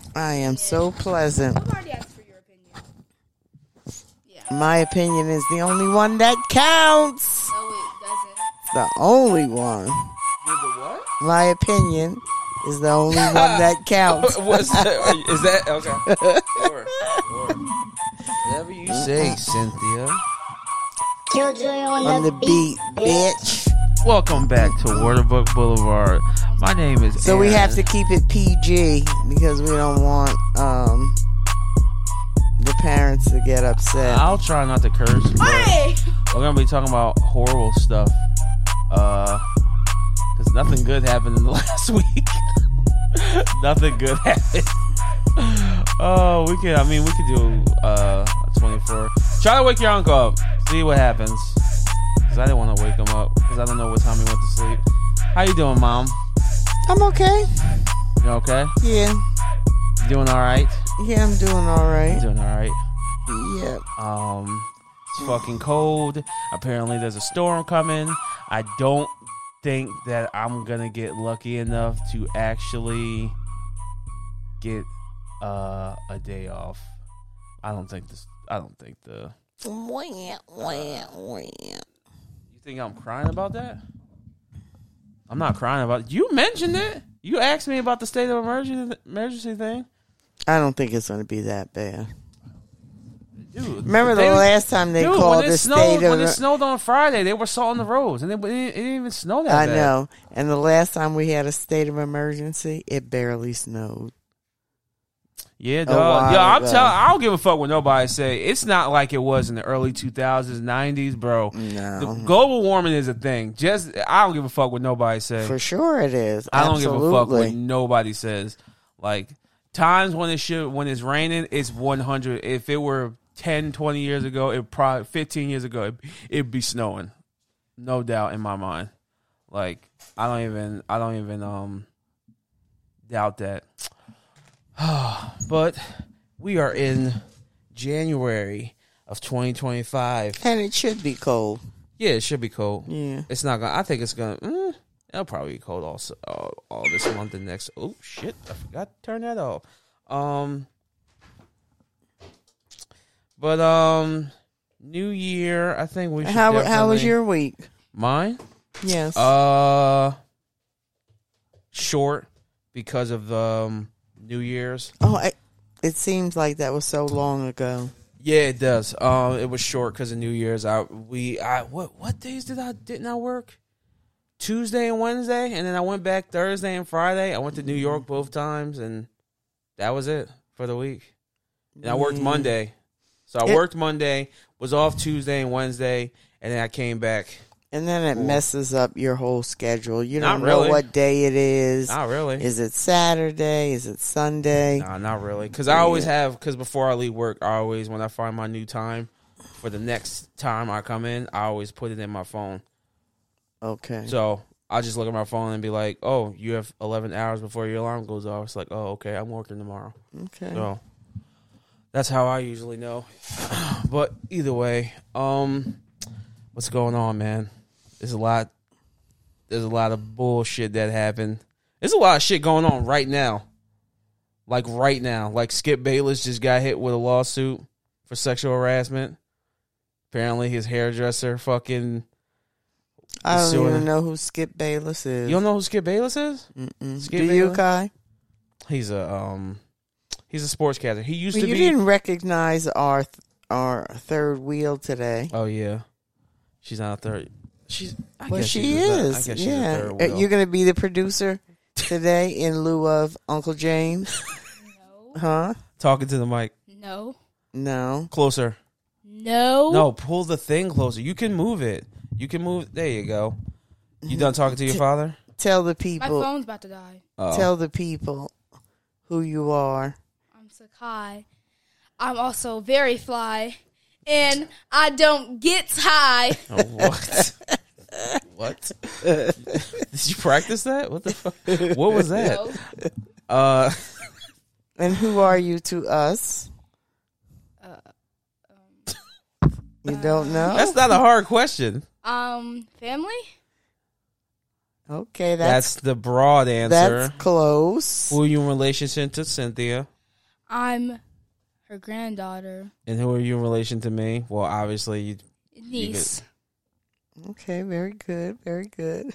I am so pleasant. I've already asked for your opinion. Yeah. My opinion is the only one that counts. No, it doesn't. It's the only one. You're the what? My opinion is the only one that counts. What's that? Is that okay? Sure. Whatever you say, Cynthia. Killjoy On the beat, bitch. Welcome back to Waterbook Boulevard. My name is So we Aaron. have to keep it PG because we don't want the parents to get upset. I'll try not to curse. But Hey! we're gonna be talking about horrible stuff. Because nothing good happened in the last week. Nothing good happened. Oh, we could do a 24. Try to wake your uncle up. See what happens. Because I didn't want to wake him up. Because I don't know what time he went to sleep. How you doing, Mom? I'm okay. You okay? Yeah. You doing all right? Yeah, I'm doing all right. Doing all right. Yeah. It's fucking cold. Apparently there's a storm coming. I don't think that I'm gonna get lucky enough to actually get a day off. I don't think the You think I'm crying about that? I'm not crying about it. You mentioned it. You asked me about the state of emergency thing. I don't think it's going to be that bad. Dude, Remember the last time they called the state of... When it snowed on Friday, they were salting the roads, and it didn't even snow that bad. I know. And the last time we had a state of emergency, it barely snowed. Yeah, dog. Yeah, I don't give a fuck what nobody say. It's not like it was in the early 2000s, 90s, bro. No. The global warming is a thing. I don't give a fuck what nobody say. For sure it is. I don't Absolutely. give a fuck what nobody says. Like, times when it's raining, it's 100. If it were 10, 20 years ago, it probably 15 years ago, it'd be snowing. No doubt in my mind. Like, I don't even doubt that. But we are in January of 2025. And it should be cold. Yeah, it should be cold. Yeah. It's not gonna. I think it's gonna. It'll probably be cold also all this month and next. Oh shit! I forgot to turn that off. But New Year. I think we should. How was your week? Mine? Yes. Short because of New Year's. It seems like that was so long ago. Yeah, it does. It was short because of New Year's. What days didn't I work? Tuesday and Wednesday, and then I went back Thursday and Friday. I went to New York both times, and that was it for the week. And I worked Monday, so I worked Monday, was off Tuesday and Wednesday, and then I came back. And then it messes up your whole schedule. You don't Not really. know what day it is. Not really. Is it Saturday? Is it Sunday? Nah, not really. Because I always because before I leave work, when I find my new time for the next time I come in, I always put it in my phone. Okay. So I just look at my phone and be like, oh, you have 11 hours before your alarm goes off. It's like, oh, okay, I'm working tomorrow. Okay. So that's how I usually know. But either way, what's going on, man? There's a lot of bullshit that happened. There's a lot of shit going on right now. Like right now. Like Skip Bayless just got hit with a lawsuit for sexual harassment. Apparently his hairdresser fucking... I don't even know who Skip Bayless is. You don't know who Skip Bayless is? Do you, Kai? He's a sportscaster. He used to be... You didn't recognize our third wheel today. Oh, yeah. She's not a third... Well, she is. I guess she's a third wheel. You're going to be the producer today in lieu of Uncle James? No. Huh? Talking to the mic. No. Closer. No, pull the thing closer. You can move it. There you go. You done talking to your father? Tell the my people. phone's about to die. Tell the people who you are. I'm Sakai. I'm also very fly, and I don't get high. Oh, what? What? Did you practice that? What the fuck? What was that? No. And who are you to us? You don't know? That's not a hard question. Family? Okay, That's the broad answer. That's close. Who are you in relationship to Cynthia? I'm her granddaughter. And who are you in relation to me? Well, obviously you. Niece. Okay, very good, very good.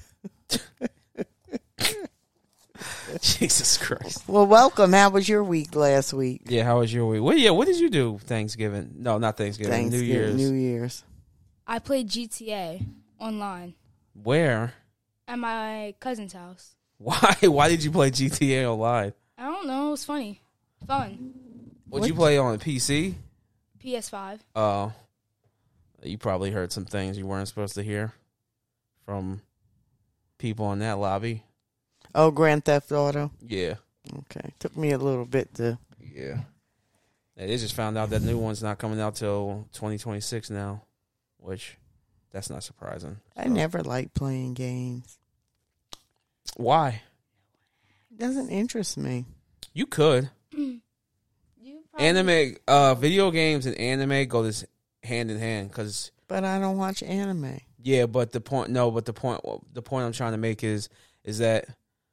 Jesus Christ. Well, welcome. How was your week last week? Yeah, how was your week? Well, yeah, what did you do Thanksgiving? No, not Thanksgiving. New Year's. New Year's. I played GTA online Where? at my cousin's house. Why? Why did you play GTA online? I don't know. It was funny. Fun. Would you play on a PC? PS5. Oh. You probably heard some things you weren't supposed to hear from people in that lobby. Oh, Grand Theft Auto. Yeah. Okay, took me a little bit to. Yeah. They just found out that new one's not coming out till 2026 now, which that's not surprising. I never liked playing games. Why? It doesn't interest me. You could. You probably- Anime, video games and anime go this hand in hand because. But I don't watch anime. Yeah, but the point I'm trying to make is that,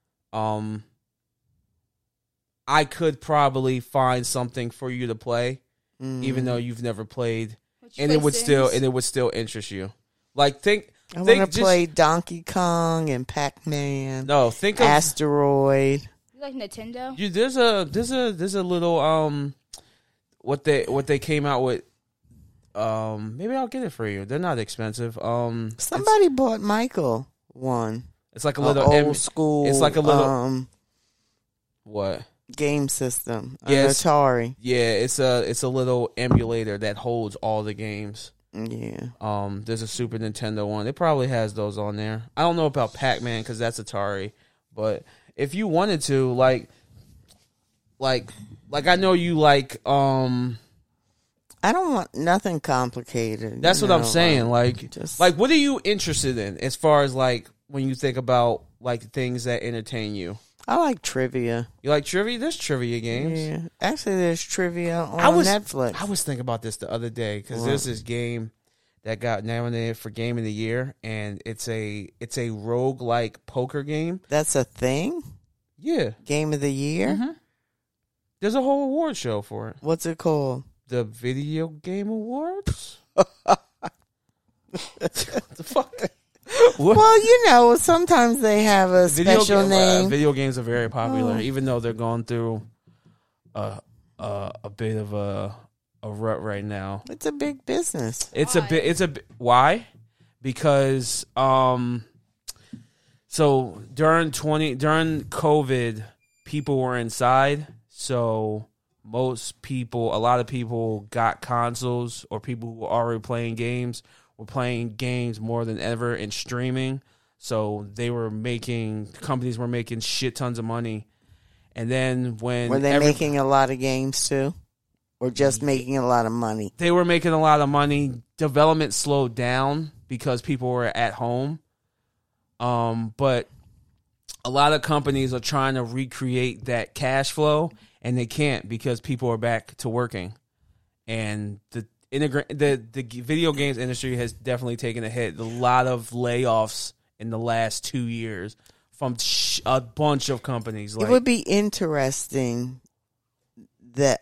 I could probably find something for you to play, even though you've never played, and it would still interest you. Like I want to play Donkey Kong and Pac-Man. No, think of Asteroid. You like Nintendo? there's a little what they came out with. Maybe I'll get it for you. They're not expensive. Somebody bought Michael one. It's like a little old school. It's like a little what? Game system. Yes. Atari. Yeah, it's a little emulator that holds all the games. Yeah. There's a Super Nintendo one. It probably has those on there. I don't know about Pac-Man because that's Atari, but if you wanted to, like I know you like. I don't want nothing complicated. That's what I'm saying. Like what are you interested in as far as like when you think about like things that entertain you? I like trivia. You like trivia? There's trivia games. Yeah. Actually, there's trivia on Netflix. I was thinking about this the other day because there's this game that got nominated for Game of the Year, and it's a roguelike poker game. That's a thing? Yeah. Game of the Year? Mm-hmm. There's a whole award show for it. What's it called? The Video Game Awards? What the fuck? What? Well, sometimes they have a special name. Video games are very popular, even though they're going through a bit of a rut right now. It's a big business. Why? Because so during COVID, people were inside, so a lot of people got consoles, or people who were already playing games were playing games more than ever in streaming. So companies were making shit tons of money. And then were they making a lot of games too? Or just making a lot of money? They were making a lot of money. Development slowed down because people were at home. But a lot of companies are trying to recreate that cash flow, and they can't because people are back to working. And the video games industry has definitely taken a hit. A lot of layoffs in the last 2 years from a bunch of companies. It would be interesting that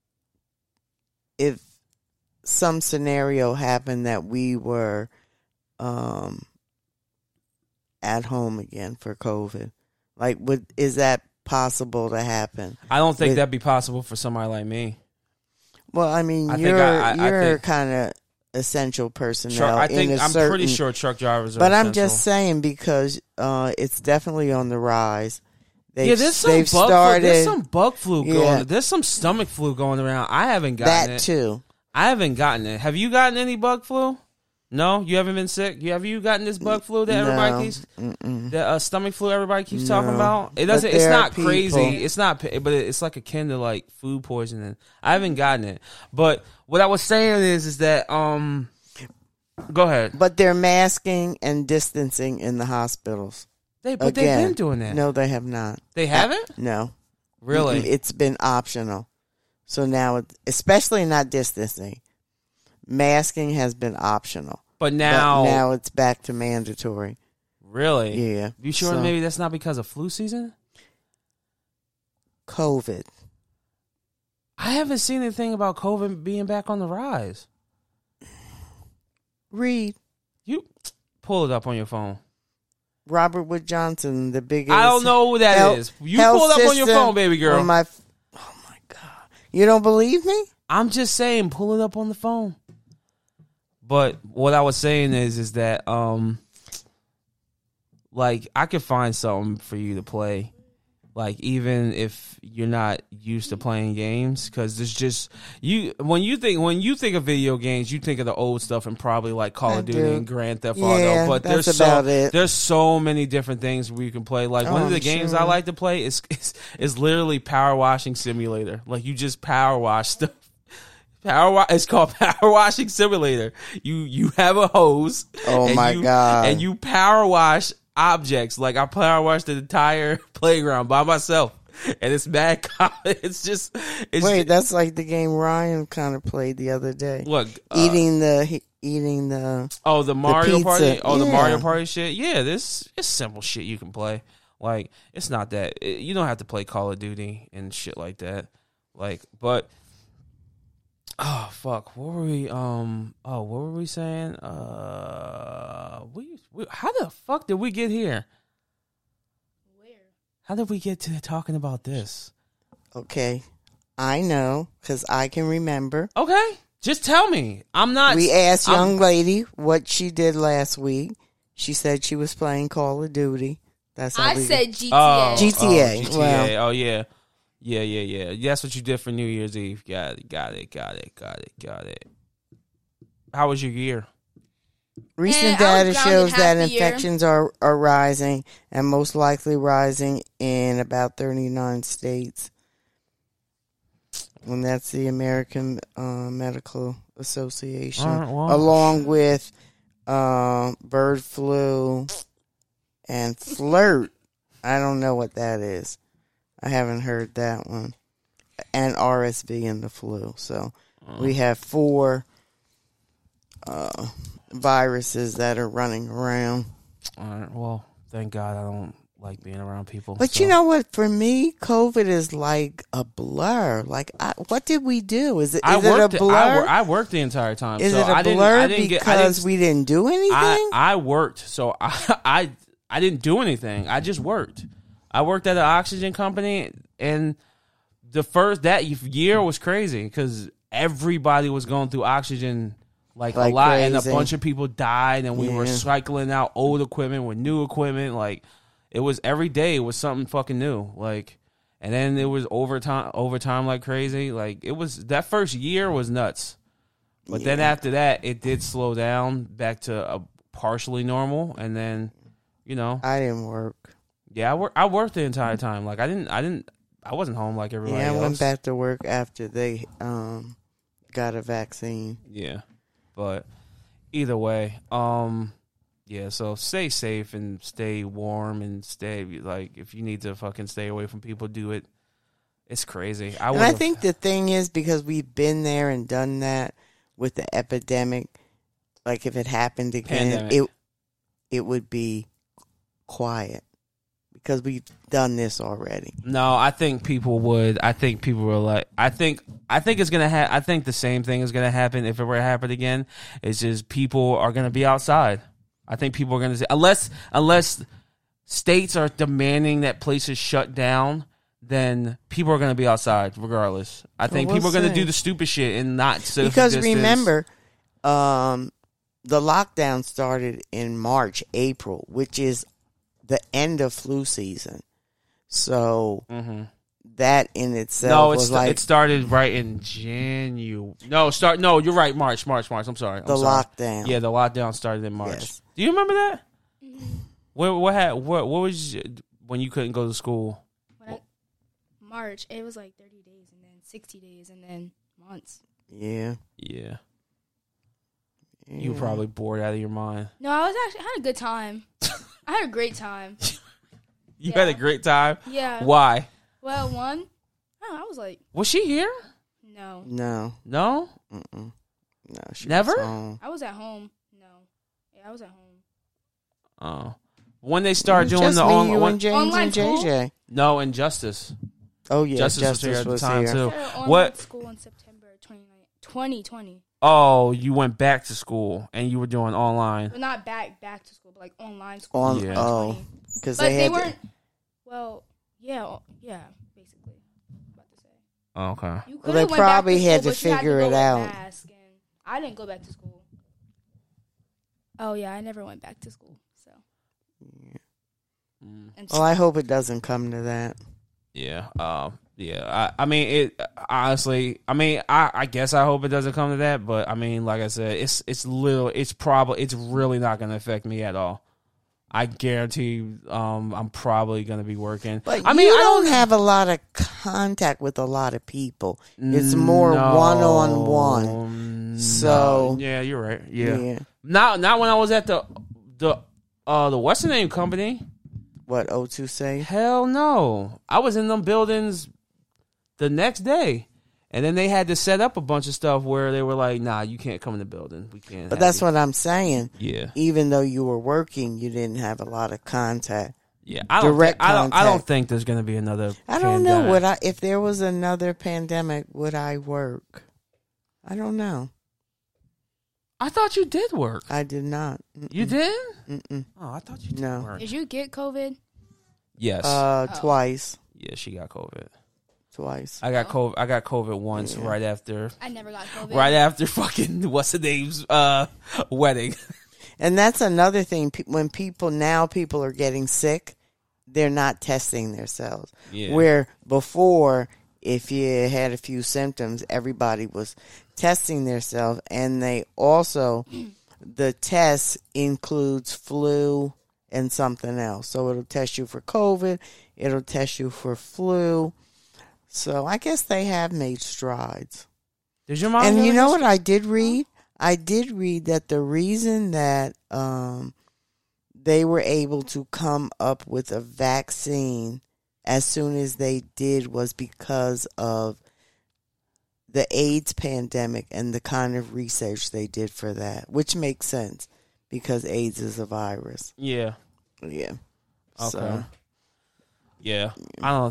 if some scenario happened that we were at home again for COVID. Like, is that possible to happen? I don't think that'd be possible for somebody like me. Well, I mean, you're kind of essential personnel. I'm pretty sure truck drivers are But essential. I'm just saying because it's definitely on the rise. There's some bug flu going. There's some stomach flu going around. I haven't gotten that too. I haven't gotten it. Have you gotten any bug flu? No, you haven't been sick. Have you gotten this bug flu that everybody keeps? The stomach flu everybody keeps talking about. It doesn't. It's not crazy. It's not. But it's like akin to like food poisoning. I haven't gotten it. But what I was saying is that go ahead. But they're masking and distancing in the hospitals. They've been doing that. No, they have not. They haven't? No. Really? It's been optional. So now, especially not distancing, masking has been optional. But now it's back to mandatory. Really? Yeah. You sure maybe that's not because of flu season? COVID. I haven't seen anything about COVID being back on the rise. Read You pull it up on your phone. Robert Wood Johnson, the biggest. I don't know who that is. You pull it up on your phone, baby girl. oh my God! You don't believe me? I'm just saying, pull it up on the phone. But what I was saying is that like I could find something for you to play. Like even if you're not used to playing games, because there's just when you think of video games, you think of the old stuff and probably like Call of Duty and Grand Theft Auto. But that's about it. There's so many different things where you can play. Like one of the games I like to play is literally Power Washing Simulator. Like you just power wash stuff. It's called Power Washing Simulator. You have a hose. Oh my God! And you power wash objects. Like I power washed the entire playground by myself, and it's mad. It's that's like the game Ryan kind of played the other day. Look, eating the the Mario Party. Oh, the Mario Party shit. Yeah, it's simple shit you can play. Like it's not that you don't have to play Call of Duty and shit like that. Like, but. Oh fuck! What were we? what were we saying? How the fuck did we get here? Where? How did we get to talking about this? Okay, I know because I can remember. Okay, just tell me. I'm not. We asked young lady what she did last week. She said she was playing Call of Duty. That's how I said GTA. GTA. GTA. Well, oh yeah. Yeah. That's what you did for New Year's Eve. Got it. How was your year? Recent data shows that infections are rising and most likely rising in about 39 states. And that's the American Medical Association, along with bird flu and flirt. I don't know what that is. I haven't heard that one. And RSV and the flu. So we have 4 viruses that are running around. All right. Well, thank God I don't like being around people. But you know what? For me, COVID is like a blur. Like, what did we do? Is it a blur? I worked the entire time. Is so it a blur because we didn't do anything? I worked. So I didn't do anything. I just worked. I worked at an oxygen company, and that year was crazy because everybody was going through oxygen like a lot, crazy. And a bunch of people died, and we were cycling out old equipment with new equipment. Like it was every day was something fucking new. Like, and then it was overtime like crazy. Like it was that first year was nuts, but then after that it did slow down back to a partially normal, and then I didn't work. Yeah, I worked the entire time. Like I wasn't home like everybody else. I went back to work after they got a vaccine. Yeah. But either way, so stay safe and stay warm and stay if you need to fucking stay away from people, do it. It's crazy. I think the thing is because we've been there and done that with the epidemic, like if it happened again, it would be quiet. Because we've done this already. No, I think people would. I think people were like. I think it's gonna. I think the same thing is gonna happen if it were to happen again. It's just people are gonna be outside. I think people are gonna say unless states are demanding that places shut down, then people are gonna be outside regardless. I think people are gonna do the stupid shit and not because remember, the lockdown started in March, April, which is the end of flu season. So that in itself it started right in January. No, you're right, March. I'm sorry. Lockdown. Yeah, the lockdown started in March. Yes. Do you remember that? What was when you couldn't go to school? March, it was like 30 days and then 60 days and then months. Yeah. You were probably bored out of your mind. No, I had a good time. I had a great time. You had a great time? Yeah. Why? Well, I was like... Was she here? No. No? Mm-mm. No, she never? was home. I was at home. No. Yeah, I was at home. Oh. When they started doing the online James online and JJ. No, Injustice. Oh yeah, Justice was here at the time here. too. Online What? school in September 2020. Oh, you went back to school and you were doing online. Well, not back to school, but like online school. On Yeah. oh, because But they had weren't. Well, yeah, basically. About to say. Oh, okay. You Well, they coulda went back probably school, had to but you figure go it with out. mask, and I didn't go back to school. Oh yeah, I never went back to school. So. And Well, I hope it doesn't come to that. Yeah. Yeah. I mean, it honestly. I mean, I guess I hope it doesn't come to that. But I mean, like I said, it's really not going to affect me at all. I guarantee. I'm probably going to be working. But I mean, you I don't have a lot of contact with a lot of people. It's more one-on-one. So yeah, you're right. Yeah. yeah. Not when I was at the what's the name company. What O2 say? Hell no. I was in them buildings the next day. And then they had to set up a bunch of stuff where they were like, nah, you can't come in the building. We can't. But that's what I'm saying. Yeah. Even though you were working, you didn't have a lot of contact. Yeah. I don't think there's going to be another I don't know. pandemic. If there was another pandemic, would I work? I don't know. I thought you did work. I did not. You did? Mm-mm. Oh, I thought you did No. work. did you get COVID? Yes. Twice. Yeah, she got COVID. Twice. I got COVID once right after I never got COVID. fucking what's the name's wedding. And that's another thing. When people are getting sick, they're not testing themselves. Yeah. Where before, if you had a few symptoms, everybody was testing themselves, and they also the test includes flu and something else. So it'll test you for COVID, it'll test you for flu. So I guess they have made strides. Did your mom? And you know what I did read? I did read that the reason that they were able to come up with a vaccine as soon as they did was because of the AIDS pandemic and the kind of research they did for that, which makes sense because AIDS is a virus. Yeah. Yeah. Okay. So, yeah. I don't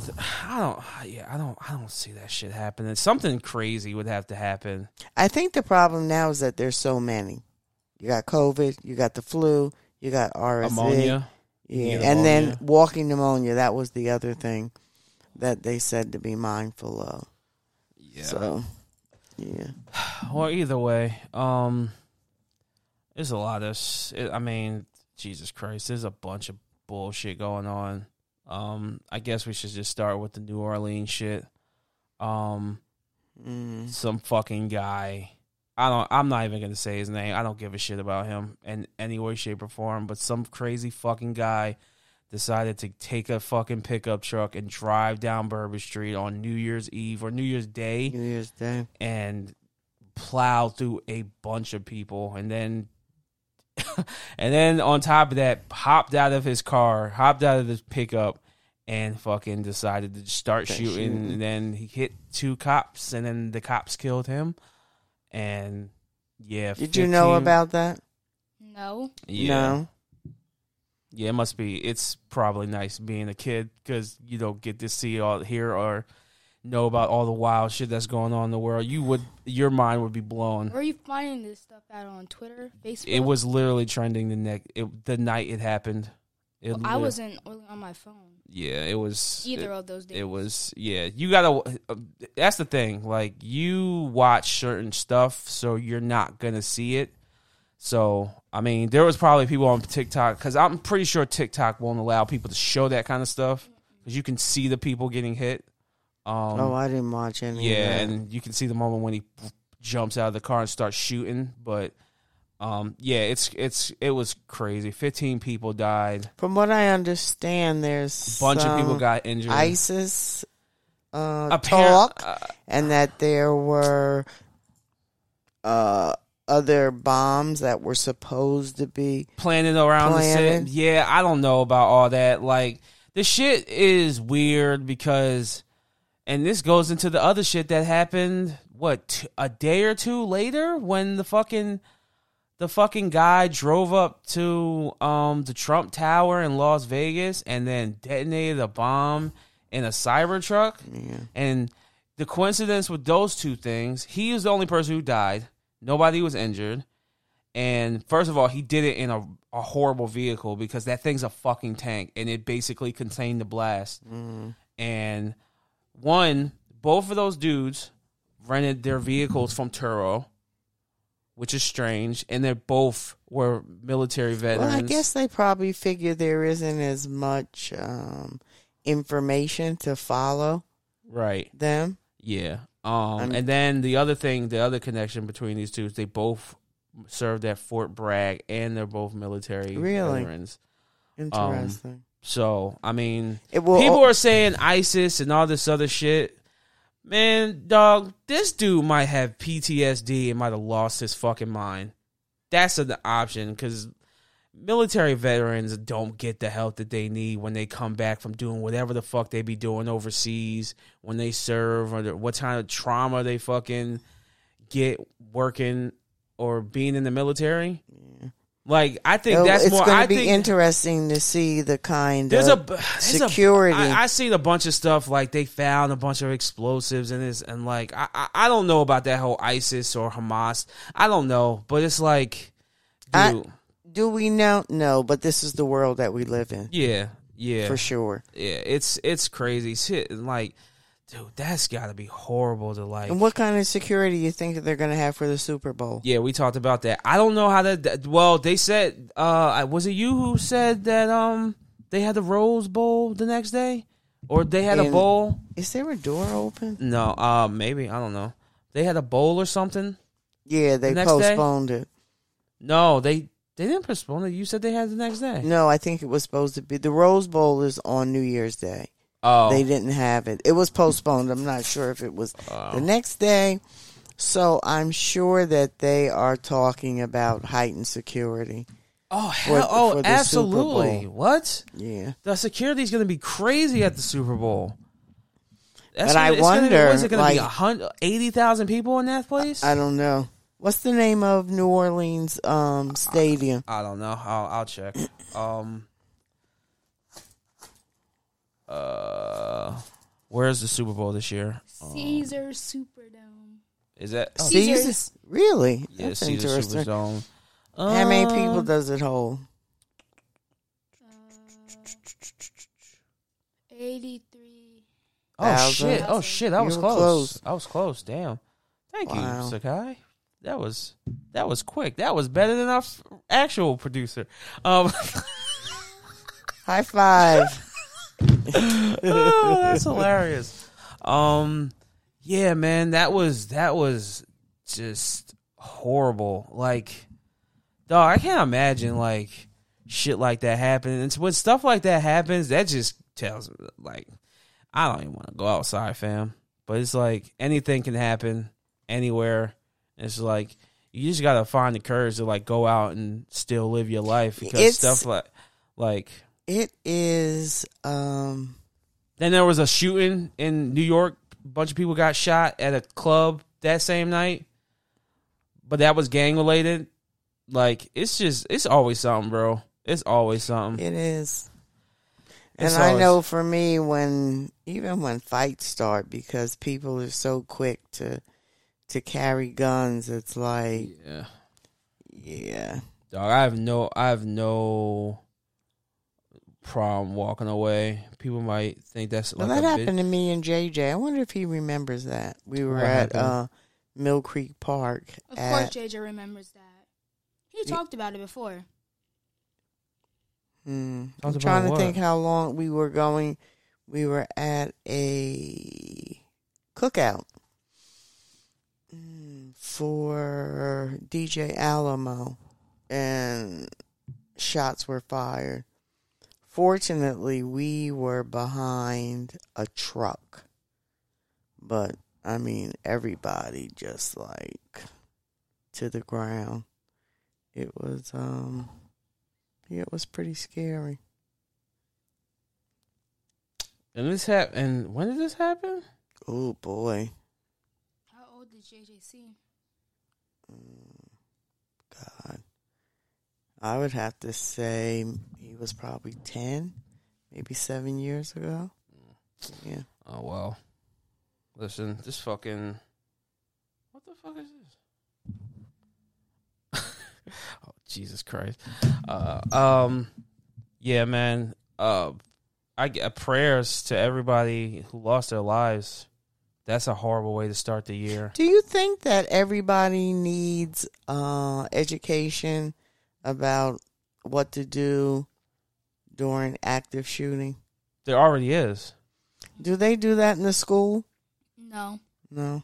see that shit happening. Something crazy would have to happen. I think the problem now is that there's so many. You got COVID, you got the flu, you got RSV. Ammonia. Yeah, You get and then ammonia. walking pneumonia, that was the other thing that they said to be mindful of. Yeah. So, yeah. Well, either way, there's a lot of. I mean, Jesus Christ, there's a bunch of bullshit going on. I guess we should just start with the New Orleans shit. Some fucking guy. I'm not even gonna say his name. I don't give a shit about him in any way, shape, or form. But some crazy fucking guy decided to take a fucking pickup truck and drive down Burbage Street on New Year's Eve or New Year's Day. New Year's Day. And plow through a bunch of people, and then on top of that, hopped out of his pickup, and fucking decided to start shooting. And then he hit two cops, and then the cops killed him. And yeah, Did you know about that? No. Yeah. No. Yeah, it must be. It's probably nice being a kid because you don't get to see hear or know about all the wild shit that's going on in the world. Your mind would be blown. Where are you finding this stuff out on Twitter, Facebook? It was literally trending the night it happened. I wasn't on my phone. Yeah, it was Either of those days. It was you gotta. That's the thing. Like you watch certain stuff, so you're not gonna see it. So I mean, there was probably people on TikTok because I'm pretty sure TikTok won't allow people to show that kind of stuff because you can see the people getting hit. I didn't watch any. Yeah, of that. and you can see the moment when he jumps out of the car and starts shooting. But it was crazy. 15 people died. From what I understand, there's A bunch of people got injured. ISIS talk, and that there were other bombs that were supposed to be planted around the planted. city. Yeah, I don't know about all that. Like, the shit is weird because, and this goes into the other shit that happened, a day or two later when the fucking guy drove up to the Trump Tower in Las Vegas and then detonated a bomb in a Cybertruck. Yeah. And the coincidence with those two things, he is the only person who died. Nobody was injured. And first of all, he did it in a horrible vehicle because that thing's a fucking tank, and it basically contained the blast. And both of those dudes rented their vehicles from Turo, which is strange, and they both were military veterans. Well, I guess they probably figure there isn't as much information to follow them. Yeah. And then the other connection between these two is they both served at Fort Bragg, and they're both military veterans. Interesting. So, I mean, people are saying ISIS and all this other shit. Man, dog, this dude might have PTSD and might have lost his fucking mind. That's an option, because military veterans don't get the help that they need when they come back from doing whatever the fuck they be doing overseas, when they serve, or what kind of trauma they fucking get working or being in the military. Yeah. Like, I think that's more. It's going to be interesting to see the kind of security. I seen a bunch of stuff, like they found a bunch of explosives in this, and like I don't know about that whole ISIS or Hamas. I don't know, but it's like, dude. Do we know? No, but this is the world that we live in. Yeah, for sure. Yeah, it's crazy shit. And like, dude, that's got to be horrible to like. And what kind of security you think they're going to have for the Super Bowl? Yeah, we talked about that. I don't know how that. Well, they said, was it you who said that they had the Rose Bowl the next day, or they had a bowl? Is there a door open? No, maybe, I don't know. They had a bowl or something. Yeah, they postponed it. No, they didn't postpone it. You said they had the next day. No, I think it was supposed to be. The Rose Bowl is on New Year's Day. Oh. They didn't have it. It was postponed. I'm not sure if it was the next day. So I'm sure that they are talking about heightened security. Oh, hell, for the absolutely. Super Bowl. What? Yeah. The security is going to be crazy at the Super Bowl. But I wonder, is it going to be 80,000 people in that place? I don't know. What's the name of New Orleans stadium? I don't know. I'll check. Where's the Super Bowl this year? Caesars Superdome. Is that Caesars? Really? Yeah, that's Caesars interesting. Superdome. How many people does it hold? 83. Oh shit! I was close. I was close. Damn. Thank you, Sakai. That was quick. That was better than our actual producer. High five. Oh, that's hilarious. Yeah, man, that was just horrible. Like, dog, I can't imagine like shit like that happening. And when stuff like that happens, that just tells me, like, I don't even want to go outside, fam. But it's like anything can happen anywhere. It's like you just gotta find the courage to like go out and still live your life, because stuff like it is. Then there was a shooting in New York. A bunch of people got shot at a club that same night, but that was gang related. Like, it's always something, bro. It's always something. It is. And I know for me, even when fights start, because people are so quick to carry guns, it's like, yeah. Dog, I have no problem walking away. People might think that's well, like that happened to me and JJ. I wonder if he remembers that. We were at Mill Creek Park. Of course, JJ remembers that. He talked about it before. I'm trying to think how long we were going. We were at a cookout for DJ Alamo, and shots were fired. Fortunately, we were behind a truck, but I mean, everybody just like to the ground. It was, it was pretty scary. And when did this happen? Oh boy. How old did JJ seem? God. I would have to say he was probably 10, maybe 7 years ago. Yeah. Oh well. Listen, this fucking. What the fuck is this? Oh Jesus Christ. Yeah, man. I get prayers to everybody who lost their lives. That's a horrible way to start the year. Do you think that everybody needs education about what to do during active shooting? There already is. Do they do that in the school? No. No.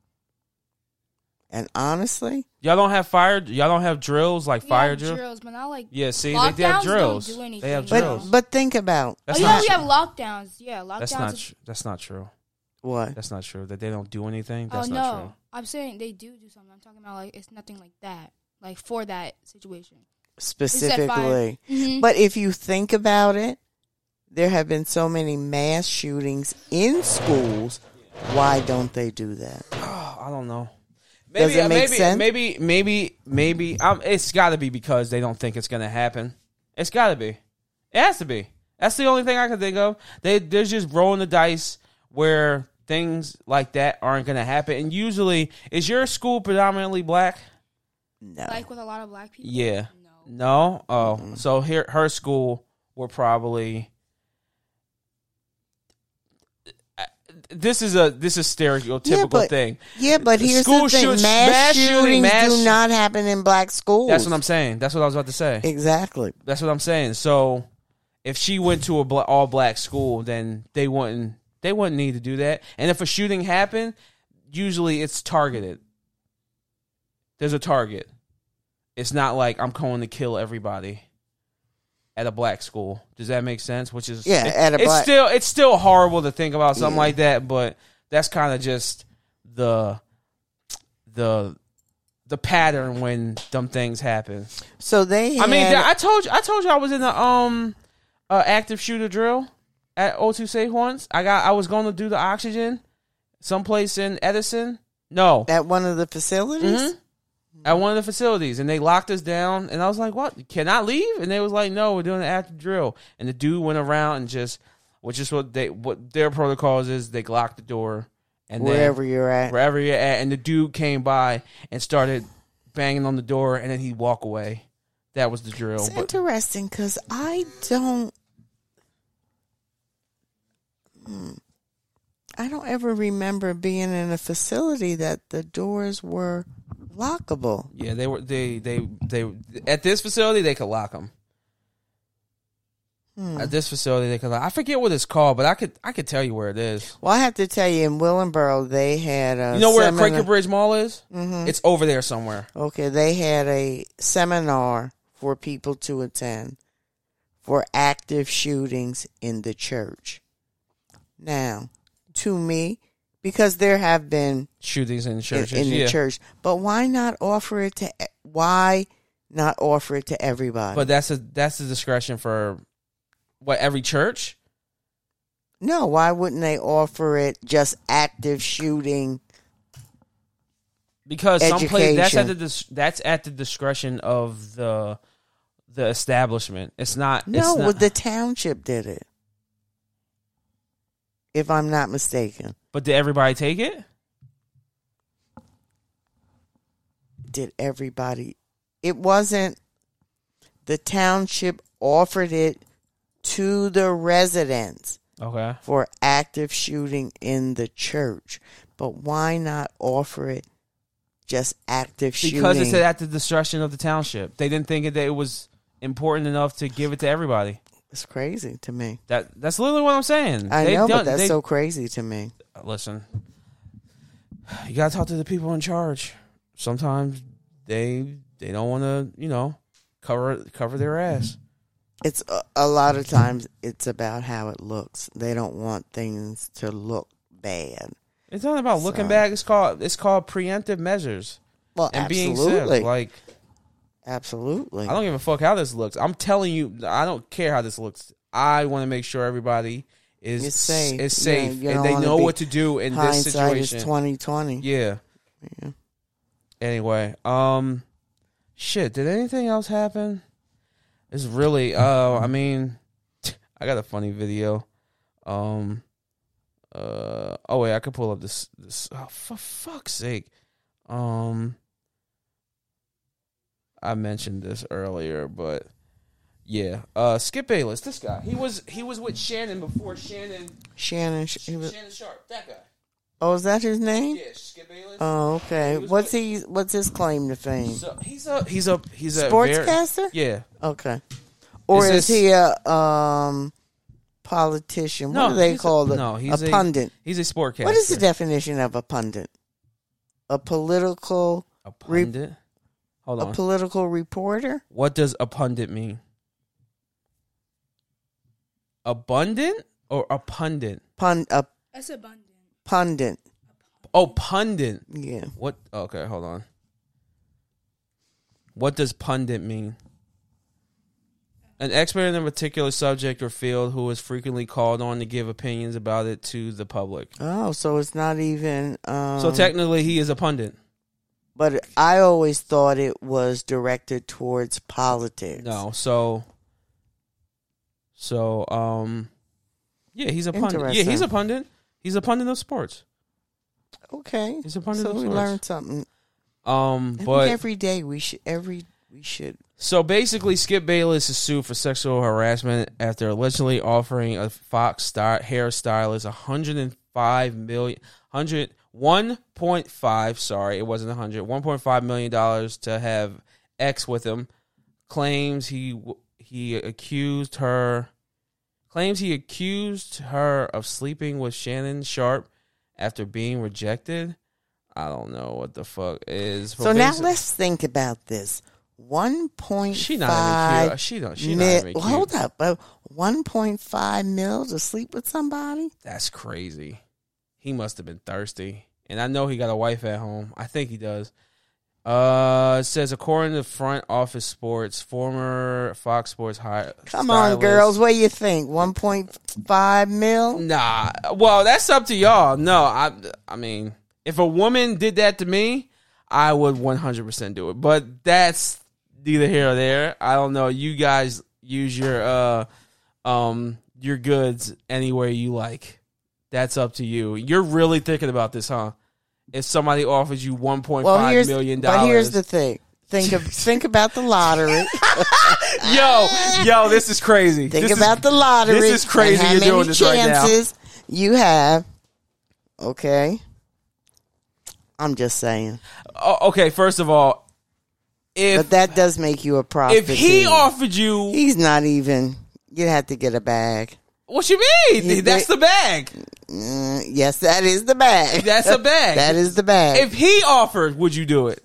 And honestly, Y'all don't have drills like fire drills? But not like See, lockdowns they have drills. Don't do anything. They have drills. but think about That's we not have lockdowns. Yeah, lockdowns. That's not true. what? That's not true. That they don't do anything. That's no. not true. I'm saying they do something. I'm talking about like it's nothing like that. Like for that situation. Specifically. Mm-hmm. But if you think about it, there have been so many mass shootings in schools. Why don't they do that? I don't know. Does it make sense? Maybe. It's got to be because they don't think it's going to happen. It's got to be. It has to be. That's the only thing I can think of. They're just rolling the dice where things like that aren't going to happen. And usually, is your school predominantly black? No. Like with a lot of black people? Yeah. No. No? Oh, so her school were probably. This is stereotypical thing. Yeah, but here's School the thing: shoots- mass shootings do shooting. not happen in black schools. That's what I'm saying. That's what I was about to say. Exactly. That's what I'm saying. So, if she went to a all black school, then they wouldn't need to do that. And if a shooting happened, usually it's targeted. There's a target. It's not like I'm going to kill everybody at a black school. Does that make sense? Which is it's still horrible to think about something like that, but that's kind of just the pattern when dumb things happen. So they I told you I was in the active shooter drill at O2 Safe once. I was going to do the oxygen someplace in Edison. No. At one of the facilities? Mm-hmm. At one of the facilities, and they locked us down, and I was like, what, can I leave? And they was like, no, we're doing an active drill. And the dude went around and what their protocols is, they lock the door. And wherever you're at. And the dude came by and started banging on the door, and then he'd walk away. That was the drill. It's interesting, because I don't ever remember being in a facility that the doors were lockable. Yeah, they were. They at this facility they could lock them. At this facility they could. I forget what it's called, but I could tell you where it is. Well, I have to tell you, in Willingboro, they had a. You know where Quaker Bridge Mall is? Mm-hmm. It's over there somewhere. Okay, they had a seminar for people to attend for active shootings in the church. Now, to me, because there have been shootings in churches in the church, but why not offer it to everybody? But that's the discretion for every church. No, why wouldn't they offer it just active shooting? Because someplace that's at the discretion of the establishment. It's not. No, the township did it. If I'm not mistaken. But did everybody take it? Did everybody? It wasn't. The township offered it to the residents. Okay. For active shooting in the church. But why not offer it just active shooting? Because it's at the discretion of the township. They didn't think that it was important enough to give it to everybody. It's crazy to me. That's literally what I'm saying. I know, but that's so crazy to me. Listen, you gotta talk to the people in charge. Sometimes they don't want to, cover their ass. It's a lot of times it's about how it looks. They don't want things to look bad. It's not about looking bad. It's called preemptive measures. Well, and absolutely. being safe. Absolutely. I don't give a fuck how this looks. I'm telling you, I don't care how this looks. I want to make sure everybody is safe. And they know what to do in this situation. Hindsight is 20/20. Yeah. Anyway, shit. Did anything else happen? It's really. I got a funny video. Oh wait, I could pull up this. Oh, for fuck's sake. I mentioned this earlier, but yeah. Skip Bayless, this guy. He was with Shannon before Shannon. Shannon Sharp, that guy. Oh, is that his name? Yeah, Skip Bayless. Oh, okay. What's his claim to fame? So he's a sportscaster? Yeah. Okay. Or is he a politician? What do they call it? No, he's a pundit. He's a sportcaster. What is the definition of a pundit? A political pundit? Hold on. A political reporter? What does a pundit mean? Abundant or a pundit? That's abundant. Pundit. Oh, pundit. Yeah. What? Okay, hold on. What does pundit mean? An expert in a particular subject or field who is frequently called on to give opinions about it to the public. Oh, so it's not even... so technically he is a pundit. But I always thought it was directed towards politics. No, yeah, he's a pundit. Yeah, he's a pundit. He's a pundit of sports. Okay. He's a pundit of sports. So we learned something. But every day we should. So basically, Skip Bayless is sued for sexual harassment after allegedly offering a Fox hairstylist $1.5 million to have sex with him. Claims he accused her of sleeping with Shannon Sharp after being rejected. I don't know what the fuck is. So now let's think about this. 1.5. She not even cute. She not even cute. Hold up, 1.5 mil to sleep with somebody? That's crazy. He must have been thirsty, and I know he got a wife at home. I think he does. It says according to Front Office Sports, former Fox Sports Come on, girls, what do you think? 1.5 mil? Nah, well, that's up to y'all. No, I mean, if a woman did that to me, I would 100% do it. But that's neither here or there. I don't know. You guys use your goods anywhere you like. That's up to you. You're really thinking about this, huh? If somebody offers you $1.5 million. But here's the thing. Think about the lottery. Yo, this is crazy. Think about the lottery. This is crazy. You're doing this right now. You have. Okay. I'm just saying. Okay, first of all, but that does make you a prostitute. If he offered you, he's not even. You have to get a bag. What you mean? That's the bag. Yes, that is the bag. That's a bag. That is the bag. If he offered, would you do it?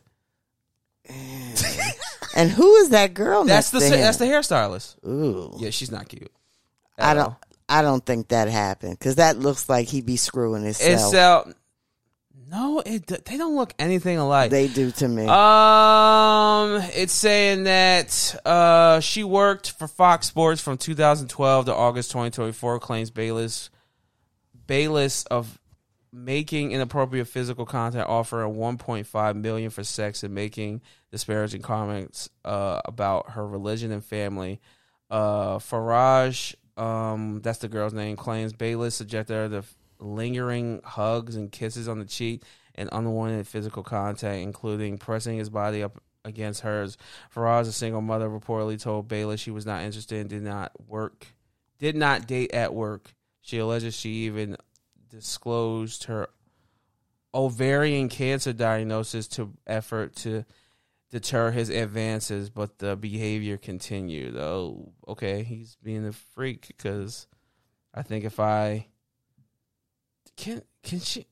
And who is that girl? That's the hairstylist. Ooh, yeah, she's not cute. I don't think that happened because that looks like he be screwing himself. No, they don't look anything alike. They do to me. It's saying that she worked for Fox Sports from 2012 to August 2024. Claims Bayless of making inappropriate physical content, offering $1.5 million for sex, and making disparaging comments about her religion and family. Faraj, that's the girl's name, claims Bayless subjected her to lingering hugs and kisses on the cheek and unwanted physical contact, including pressing his body up against hers. Faraz, a single mother, reportedly told Bayless she was not interested and did not date at work. She alleges she even disclosed her ovarian cancer diagnosis to effort to deter his advances, but the behavior continued. Oh, okay, he's being a freak because I think if I Can she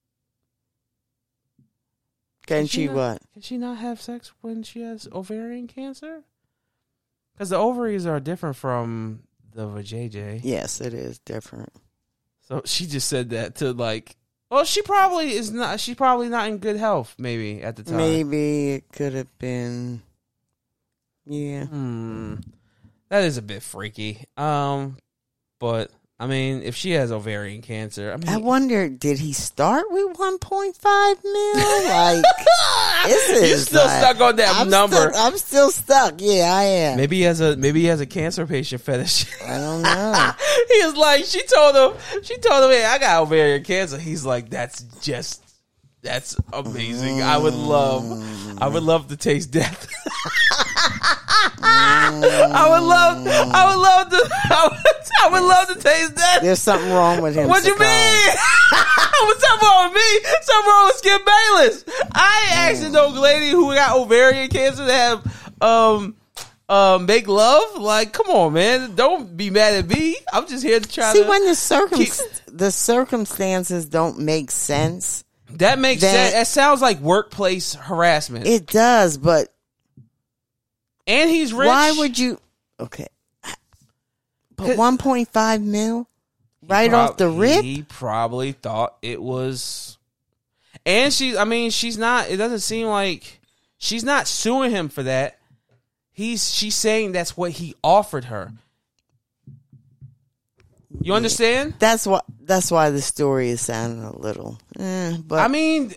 what? Can she not have sex when she has ovarian cancer? Because the ovaries are different from the vajayjay. Yes, it is different. So she just said that to she probably is not. She's probably not in good health. Maybe at the time. Maybe it could have been. Yeah. That is a bit freaky. But I mean, if she has ovarian cancer, I mean, I wonder, did he start with 1.5 mil? Like, you're still stuck on that number. I'm still stuck. Yeah, I am. Maybe he has a cancer patient fetish. I don't know. He was like, she told him, hey, I got ovarian cancer. He's like, that's amazing. I would love to taste death. I would love to taste death. There's something wrong with him. What you mean? What's something wrong with me? Something wrong with Skip Bayless. I ain't asking no lady who got ovarian cancer to have make love. Like, come on, man. Don't be mad at me. I'm just here to try to when the circumstances don't make sense. That makes sense. That sounds like workplace harassment. It does, but and he's rich. Why would you? Okay, but 1.5 mil off the rip. He probably thought it was, and she's not. It doesn't seem like she's not suing him for that. She's saying that's what he offered her. You understand? That's why the story is sounding a little. But I mean,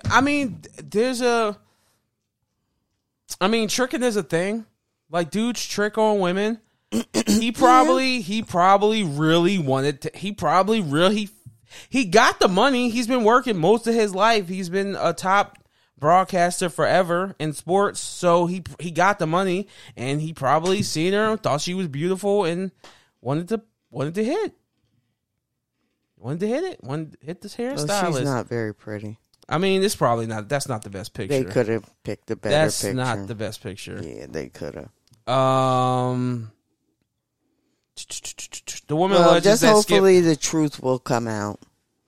tricking is a thing. Like, dudes trick on women. He probably really wanted to. He got the money. He's been working most of his life. He's been a top broadcaster forever in sports. So he got the money, and he probably seen her, thought she was beautiful, and wanted to hit. Wanted to hit it. Wanted to hit this hairstylist. She's not very pretty. I mean, it's probably not. That's not the best picture. They could have picked a better picture. That's not the best picture. Yeah, they could have. The woman alleges just that hopefully the truth will come out.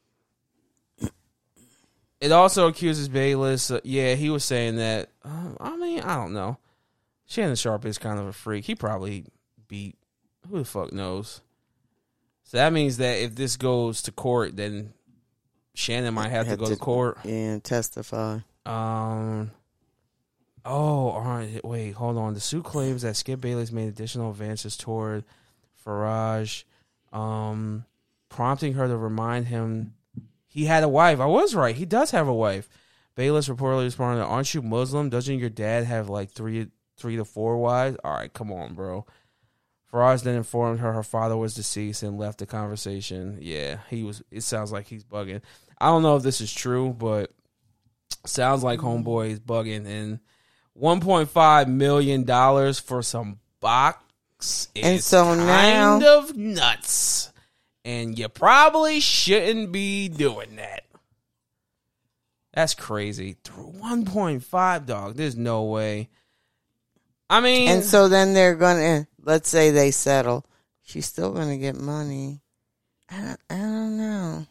It also accuses Bayless. He was saying that. I mean, I don't know. Shannon Sharpe is kind of a freak. He probably beat. Who the fuck knows? So that means that if this goes to court, then Shannon might have to go to court and testify. All right. Wait, hold on. The suit claims that Skip Bayless made additional advances toward Faraj, prompting her to remind him he had a wife. I was right. He does have a wife. Bayless reportedly responded, "Aren't you Muslim? Doesn't your dad have like three to four wives?" All right, come on, bro. Faraj then informed her father was deceased and left the conversation. Yeah, it sounds like he's bugging. I don't know if this is true, but sounds like homeboy is bugging. And $1.5 million for some box is kind of nuts. And you probably shouldn't be doing that. That's crazy. 1.5, dog. There's no way. I mean, and so then they're gonna, let's say they settle. She's still gonna get money. I don't know.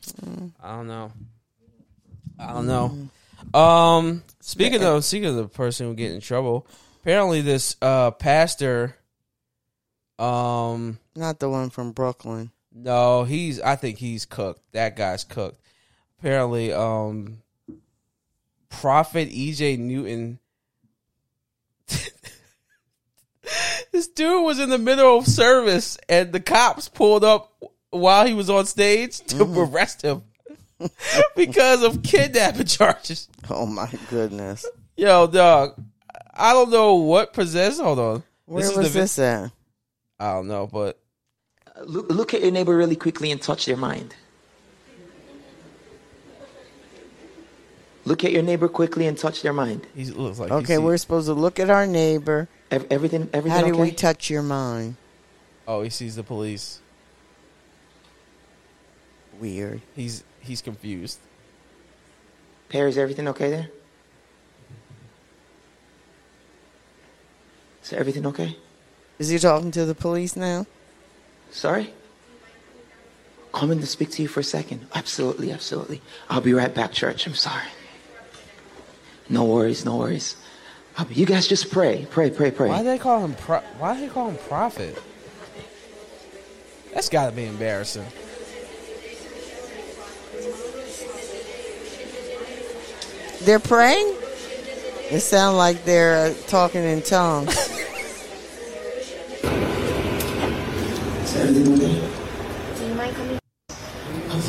Speaking of the person who get in trouble, apparently this pastor, not the one from Brooklyn. No, I think he's cooked. That guy's cooked. Apparently, Prophet E.J. Newton. This dude was in the middle of service, and the cops pulled up while he was on stage to arrest him because of kidnapping charges. Oh my goodness! Yo, dog, I don't know what possessed. Hold on, where was this at? I don't know, but look at your neighbor really quickly and touch their mind. Look at your neighbor quickly and touch their mind. He looks like okay. We're supposed to look at our neighbor. Everything. How do okay? we touch your mind? Oh, he sees the police. Weird. He's confused. Perry, is everything okay there? Is everything okay? Is he talking to the police now? Sorry? Coming to speak to you for a second. Absolutely. I'll be right back, church. I'm sorry. No worries. You guys just pray. Why do they call him prophet? That's got to be embarrassing. They're praying? It sounds like they're talking in tongues. Is everything okay? Do you mind coming?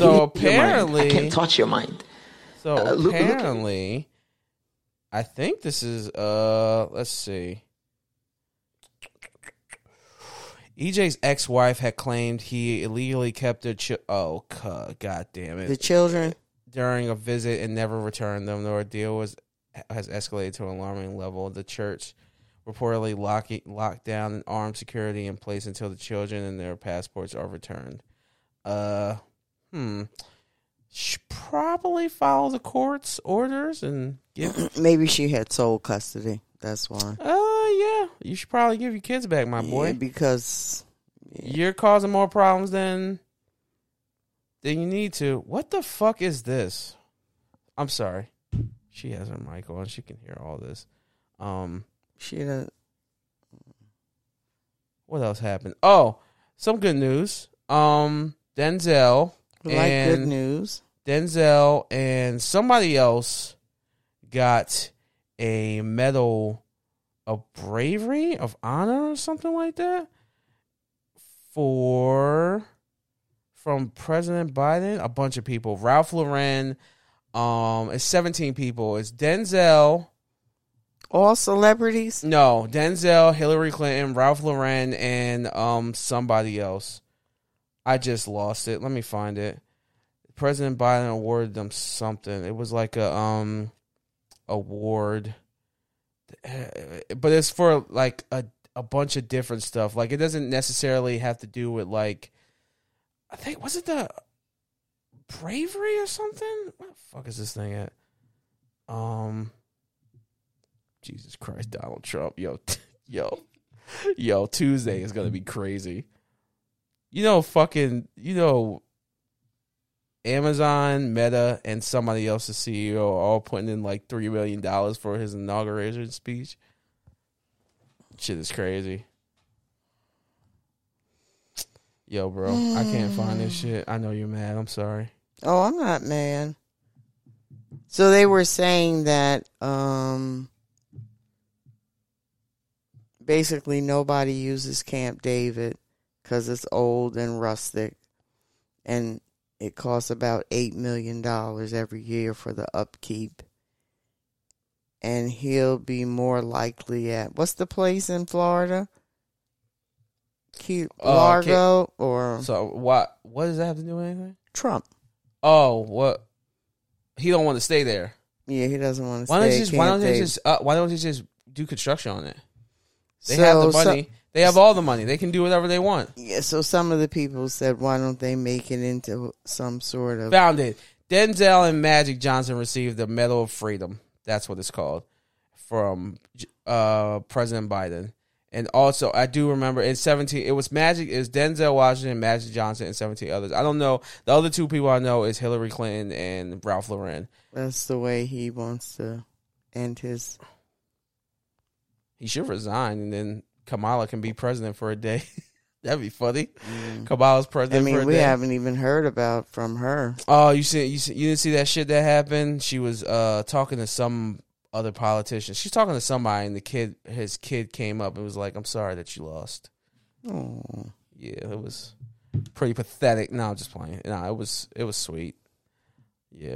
So apparently, I can't touch your mind. So look- apparently, I think this is let's see. EJ's ex-wife had claimed he illegally kept their god damn it. The children During a visit and never returned them. The ordeal has escalated to an alarming level. The church reportedly locked down and armed security in place until the children and their passports are returned. Should probably follow the court's orders and give. Maybe she had sole custody. That's why. Yeah. You should probably give your kids back, my boy. Yeah, because you're causing more problems than you need to. What the fuck is this? I'm sorry. She has her mic on. She can hear all this. She doesn't. What else happened? Oh, some good news. Denzel. Good news. Denzel and somebody else got a medal of bravery, of honor, or something like that from President Biden. A bunch of people. Ralph Lauren. It's 17 people. It's Denzel. All celebrities? No, Denzel, Hillary Clinton, Ralph Lauren, and somebody else. I just lost it. Let me find it. President Biden awarded them something. It was like a award, but it's for like a bunch of different stuff. Like it doesn't necessarily have to do with like, I think, was it the bravery or something? What the fuck is this thing at? Jesus Christ, Donald Trump. Yo, Tuesday is going to be crazy. Amazon, Meta, and somebody else's CEO are all putting in like $3 million for his inauguration speech. Shit is crazy. Yo, bro, I can't find this shit. I know you're mad. I'm sorry. Oh, I'm not mad. So they were saying that basically nobody uses Camp David because it's old and rustic, and it costs about $8 million every year for the upkeep. And he'll be more likely at, what's the place in Florida? Largo or... So what does that have to do with anything? Trump. Oh, what? He don't want to stay there. Yeah, he doesn't want to Why stay. Why don't they just do construction on it? They have the money. They have all the money. They can do whatever they want. Yeah, so some of the people said, why don't they make it into some sort of... Found it. Denzel and Magic Johnson received the Medal of Freedom. That's what it's called. From President Biden. And also, I do remember in 17, it was Denzel Washington, Magic Johnson, and 17 others. I don't know. The other two people I know is Hillary Clinton and Ralph Lauren. That's the way he wants to end his... He should resign, and then Kamala can be president for a day. That'd be funny. Kamala's president for a day. We haven't even heard about from her. Oh, you didn't see that shit that happened? She was talking to some other politician. She's talking to somebody, and his kid came up and was like, "I'm sorry that you lost." Oh, yeah, it was pretty pathetic. No, I'm just playing. No, it was sweet. Yeah.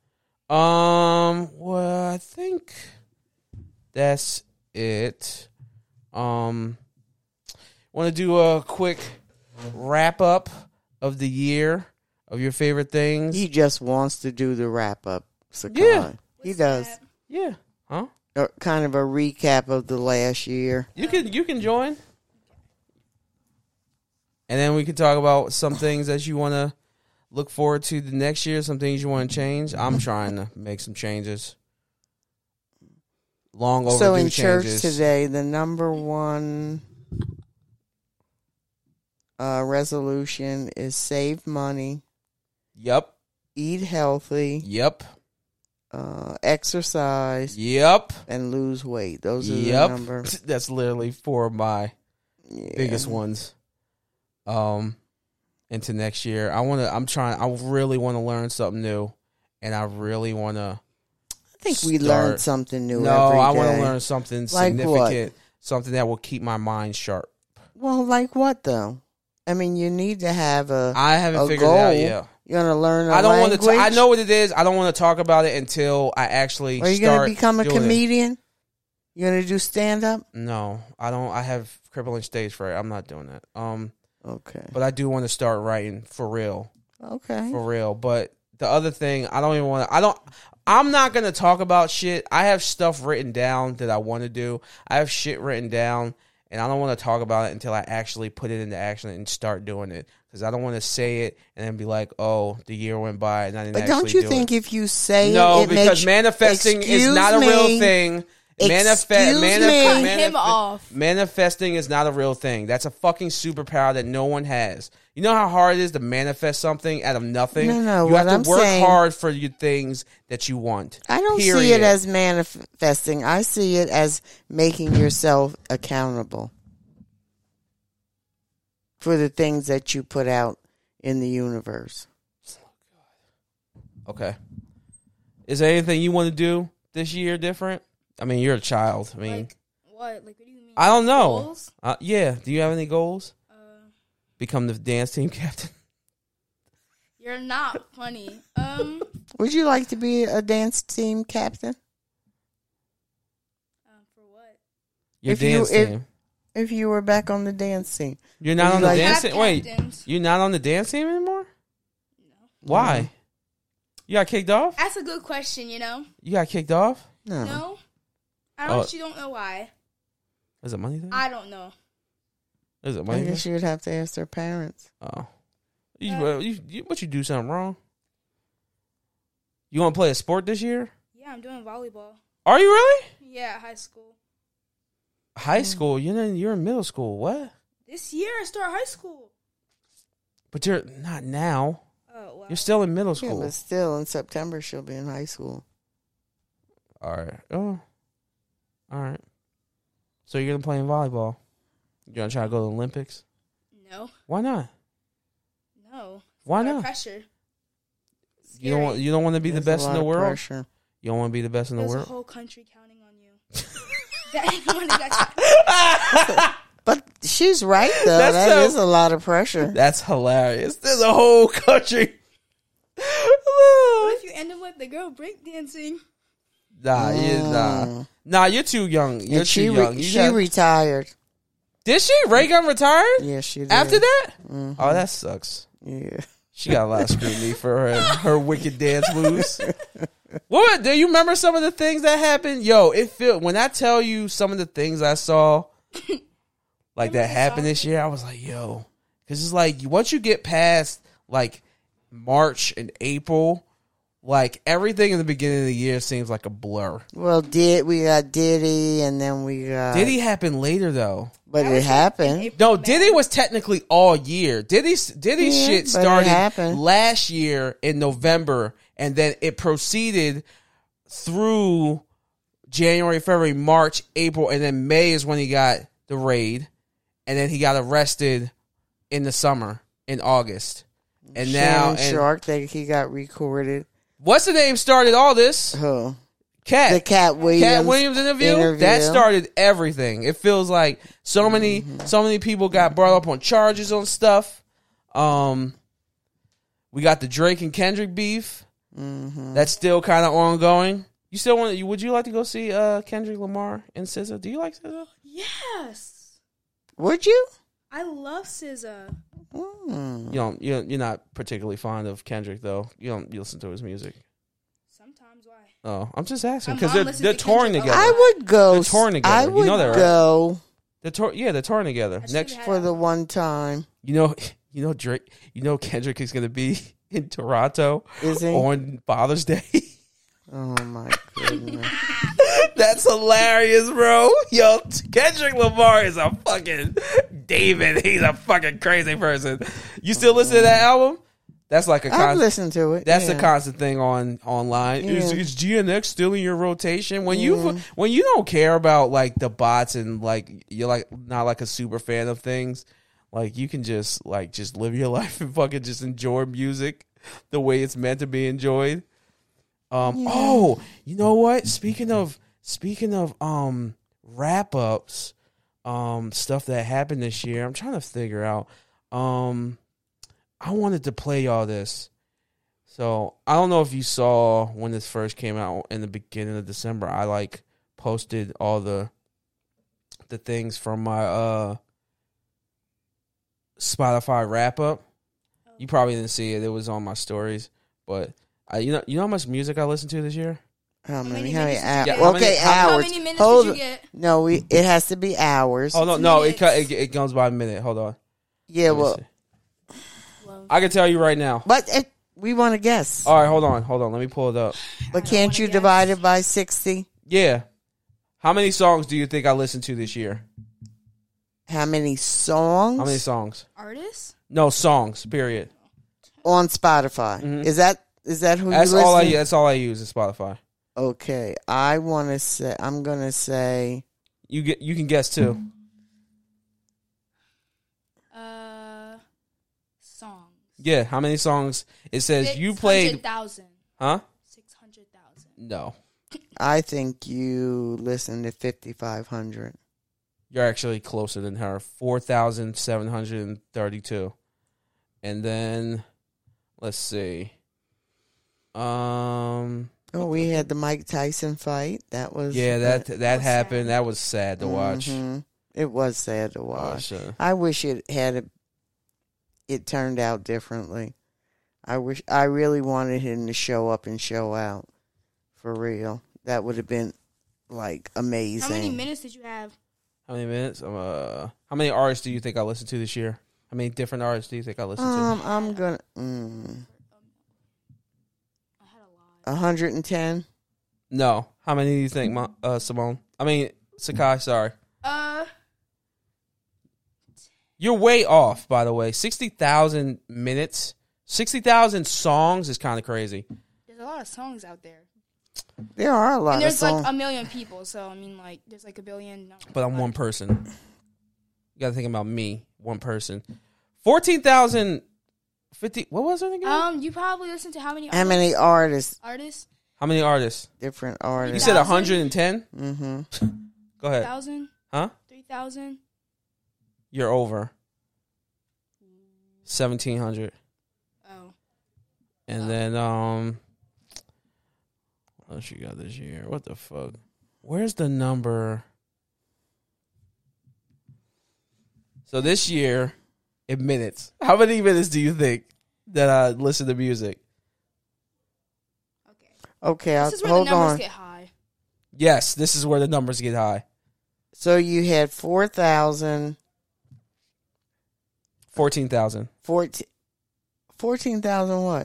Well, I think that's it. Want to do a quick wrap up of the year of your favorite things? He just wants to do the wrap up. Yeah, he does. Yeah, huh? Kind of a recap of the last year. You can join, and then we can talk about some things that you want to look forward to the next year. Some things you want to change. I'm trying to make some changes. Long overdue So in changes. church today, the number one resolution is save money. Yep. Eat healthy. Yep. Exercise. Yep. And lose weight. Those are the numbers. That's literally 4 of my biggest ones. Into next year, I really want to learn something new, and I really want to. I think we learn something new. No, every day. I want to learn something like significant, what? Something that will keep my mind sharp. Well, like what though? I mean, you need to have I haven't figured goal. it out yet. You want to learn a I don't want language? to. I know what it is. I don't want to talk about it until I actually. Are you going to become a comedian? You going to do stand up? No, I don't. I have crippling stage fright. I'm not doing that. Okay. But I do want to start writing for real. Okay. For real. But the other thing, I don't even want to. I'm not going to talk about shit. I have stuff written down that I want to do. I have shit written down, and I don't want to talk about it until I actually put it into action and start doing it. Because I don't want to say it and then be like, "Oh, the year went by and I didn't." But don't you think if you say no, it because manifesting is not a real thing. Manifesting is not a real thing. That's a fucking superpower that no one has. You know how hard it is to manifest something out of nothing? No. You have to work hard for your things that you want. I don't see it as manifesting. I see it as making yourself accountable for the things that you put out in the universe. Okay. Is there anything you want to do this year different? I mean, you're a child. I mean, like what? Like, what do you mean? I don't know. Goals? Yeah. Do you have any goals? Become the dance team captain. You're not funny. Would you like to be a dance team captain? For what? Your dance team. If you were back on the dance team. You're not on the dance team? Wait, you're not on the dance team anymore? No. Why? You got kicked off? That's a good question, you know? You got kicked off? No. I actually don't know why. Is it money thing? I don't know. Is it money? I guess you would have to ask their parents. Oh. What, you do something wrong? You want to play a sport this year? Yeah, I'm doing volleyball. Are you really? Yeah, high school. High school? You're in middle school. What? This year I start high school. But you're not now. Oh, wow. You're still in middle school. Yeah, but still, in September, she'll be in high school. All right. Oh. All right. So you're going to play in volleyball? You going to try to go to the Olympics? No. Why not? No. Why not? Pressure. You don't want to be the best in the world? Pressure. You don't want to be the best in the world? There's a whole country counting on you. But she's right, though. That is a lot of pressure. That's hilarious. There's a whole country. What if you end up like the girl breakdancing? Nah, you're too young. You're too young. She retired. Did she? Ray gun retired? Yeah, she did. After that? Mm-hmm. Oh, that sucks. Yeah. She got a lot of scrutiny for her wicked dance moves. What? Do you remember some of the things that happened? Yo, when I tell you some of the things I saw, like that happened this year, I was like, yo. Because it's like, once you get past, like, March and April, like, everything in the beginning of the year seems like a blur. Well, we got Diddy, and then we got... Diddy happened later, though. But it happened. No, Diddy was technically all year. Diddy's shit started last year in November, and then it proceeded through January, February, March, April, and then May is when he got the raid, and then he got arrested in the summer in August. And now Shark that he got recorded. What's the name started all this? Who? The Cat Williams interview that started everything. It feels like so many people got brought up on charges on stuff. We got the Drake and Kendrick beef. Mm-hmm. That's still kind of ongoing. You still would you like to go see Kendrick Lamar and SZA? Do you like SZA? Yes. Would you? I love SZA. You're not particularly fond of Kendrick though. You listen to his music. Sometimes. Why? Oh, I'm just asking because they're touring together. I would go. They're touring together. I would go. They're touring together next for the one time. You know Drake. You know Kendrick is going to be in Toronto on Father's Day. Oh my goodness. That's hilarious, bro. Yo, Kendrick Lamar is a fucking David. He's a fucking crazy person. You still listen to that album? That's like a I've listened to it. That's a constant thing online. Yeah. Is GNX still in your rotation? When you don't care about like the bots and like you're like not like a super fan of things, like you can just live your life and fucking just enjoy music the way it's meant to be enjoyed. Oh, you know what? Speaking of wrap ups, stuff that happened this year, I'm trying to figure out. I wanted to play y'all this. So I don't know if you saw when this first came out in the beginning of December. I like posted all the things from my Spotify wrap up. You probably didn't see it. It was on my stories. But you know how much music I listened to this year? How many minutes hours? did you get? Okay, hours. How many minutes did you get? No, it has to be hours. Oh no, it goes by a minute. Hold on. Yeah, Let me well, see. I can tell you right now. but we want to guess. All right, hold on. Let me pull it up. But can't you divide it by 60? Yeah. How many songs do you think I listened to this year? How many songs? How many songs? Artists? No, songs, period. On Spotify. Mhm. Is that who That's you all listen? that's all I use is Spotify. Okay, I'm gonna say You can guess too. Songs. Yeah, how many songs? It says you played 600,000. Huh? 600,000. No. I think you listened to 5,500. You're actually closer than her. 4,732. And then let's see. We had the Mike Tyson fight. That was that happened. That was sad to watch. Mhm. It was sad to watch. Gosh, I wish it turned out differently. I really wanted him to show up and show out for real. That would have been like amazing. How many minutes did you have? How many minutes? How many artists do you think I listened to this year? How many different artists do you think I listened to? I'm gonna. I had a lot. 110. No. How many do you think, Simone? I mean, Sakai, sorry. You're way off, by the way. 60,000 minutes. 60,000 songs is kind of crazy. There's a lot of songs out there. There are a lot And of there's songs. like a million people, so I mean, like, there's like a billion. No, But I'm one person. You got to think about me, one person. 14,050. What was it again? You probably listen to how many artists? Artists? How many artists? Different You artists. said 110? Mm-hmm. Go ahead. 3,000? Huh? 3,000? You're over. 1,700. Oh. And then, what else you got this year? What the fuck? Where's the number? So this year, in minutes, how many minutes do you think that I listen to music? Okay, This is where hold the numbers on. get high. Yes, this is where the numbers get high. So you had 4,000. 14,000. 14,000 what?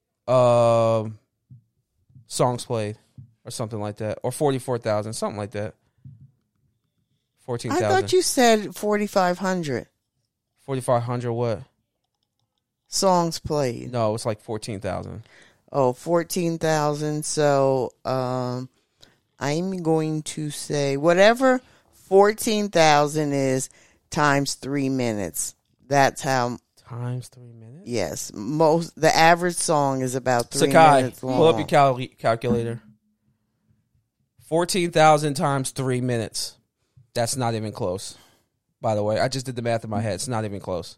Songs played, or something like that, or 44,000, something like that. 14,000. I thought you said 4,500 4,500 what? songs played. No, it's like 14,000. Oh, 14,000. So I'm going to say whatever 14,000 is times 3 minutes. That's how. Times 3 minutes? Yes, the average song is about 3 Sakai, minutes long. pull up your calculator. 14,000 times 3 minutes. That's not even close. By the way, I just did the math in my head. It's not even close.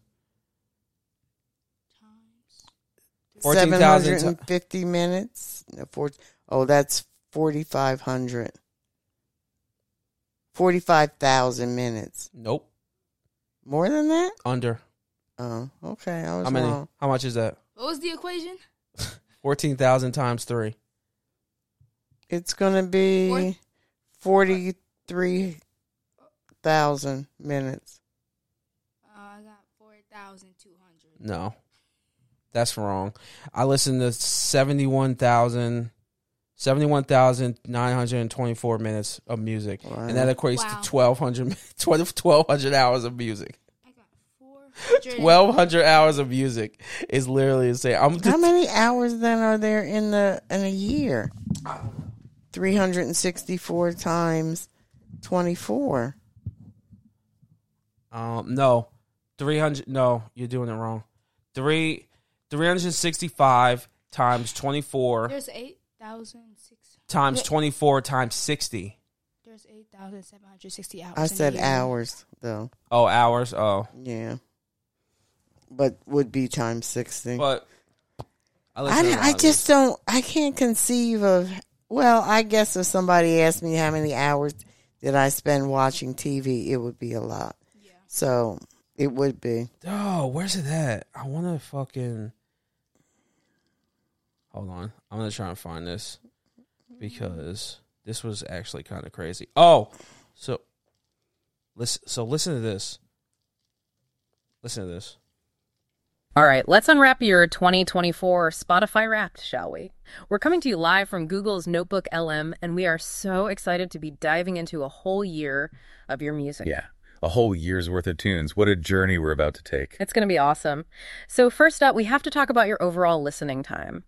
14,000 750 minutes. That's 4,500. 45,000 minutes. Nope. More than that? Under. Oh, okay. I was How many? wrong. How much is that? What was the equation? 14,000 times 3. It's going to be 43,000 minutes. I got 4,200. No. That's wrong. I listened to 71,924 minutes of music. Wow. And that equates to 1,200 hours of music. I got 400. 1,200 hours of music is literally insane. How many hours then are there in a year? 364 times 24. No. 300. No, you're doing it wrong. 365 times 24 There's 8,006. times 24 times 60. There's 8,760 hours. I said hours, though. Oh, hours? Oh. Yeah. But would be times 60. But I just don't. I can't conceive of. Well, I guess if somebody asked me how many hours did I spend watching TV, it would be a lot. Yeah. So it would be. Oh, where's it at? I want to fucking. Hold on, I'm gonna try and find this because this was actually kind of crazy. Oh, so listen to this. Listen to this. All right, let's unwrap your 2024 Spotify Wrapped, shall we? We're coming to you live from Google's Notebook LM, and we are so excited to be diving into a whole year of your music. Yeah, a whole year's worth of tunes. What a journey we're about to take. It's going to be awesome. So first up, we have to talk about your overall listening time.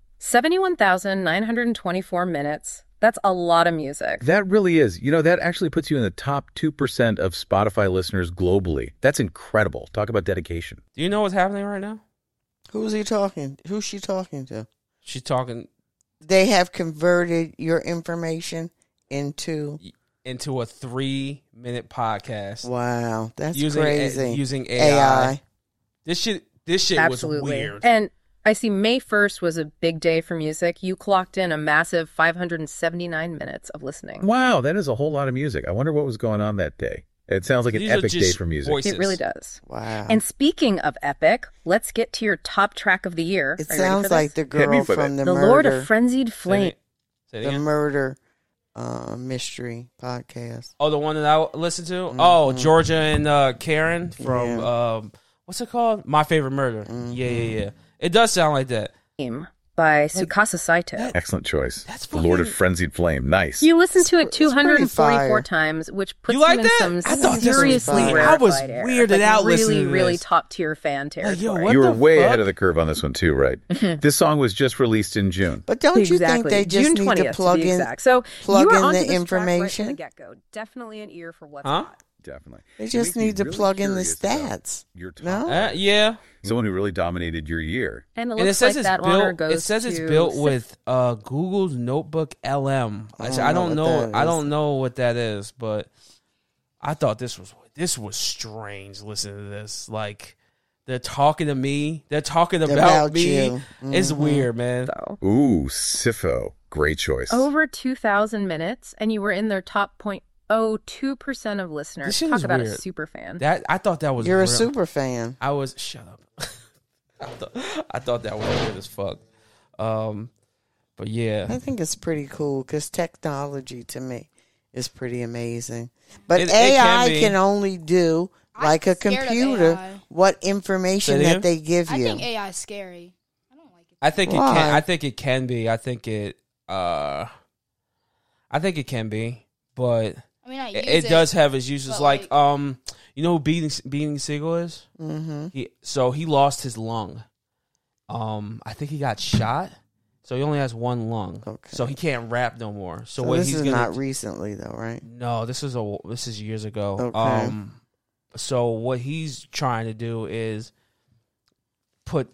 71,924 minutes. That's a lot of music. That really is. You know, that actually puts you in the top 2% of Spotify listeners globally. That's incredible. Talk about dedication. Do you know what's happening right now? Who's he talking? Who's she talking to? She's talking. They have converted your information into a 3-minute podcast. Wow, that's using crazy. Using AI. This shit Absolutely. was weird. And I see May 1st was a big day for music. You clocked in a massive 579 minutes of listening. Wow, that is a whole lot of music. I wonder what was going on that day. It sounds like an epic day for music. Voices. It really does. Wow. And speaking of epic, let's get to your top track of the year. It sounds like the girl from the Lord murder, of Frenzied Flame. the murder mystery podcast. Oh, the one that I listened to? Mm-hmm. Oh, Georgia and Karen from, what's it called? My Favorite Murder. Mm-hmm. Yeah. It does sound like that. By Tsukasa Saito. Excellent choice. That's the Lord of Frenzied Flame. Nice. You listened to it 244 times, which puts you in some seriously rarefied I was air. weirded out listening to really, this. really top tier fan territory. You were way ahead of the curve on this one too, right? This song was just released in June. But don't you think they just June 20th, need to plug in, so plug you in onto the this information? Right from the get-go. Definitely an ear for what's hot. Definitely. They just need to plug in the stats. Your top. No? Yeah. Someone who really dominated your year. And it says like that honor goes It says it's built with Google's Notebook LM. I don't know what that is, but I thought this was strange listening to this. Like, they're talking to me. They're talking about me. Mm-hmm. It's weird, man. So. Ooh, Sifo. Great choice. Over 2,000 minutes, and you were in their top 0.02% of listeners. Talk about a super fan. I thought that was You're real. a super fan. Shut up. I thought that was weird as fuck. But yeah. I think it's pretty cool because technology to me is pretty amazing. But It AI can can only do, like a computer, what information that they give you. I think AI is scary. I don't like it. I think it can. I think it can be. I think it can be, but I mean, it does have its uses. Like, you know who Beating Siegel is? Mm-hmm. He lost his lung. I think he got shot, so he only has one lung. Okay. So he can't rap no more. So what this he's is gonna not recently though, right? No, this is years ago. Okay. So what he's trying to do is put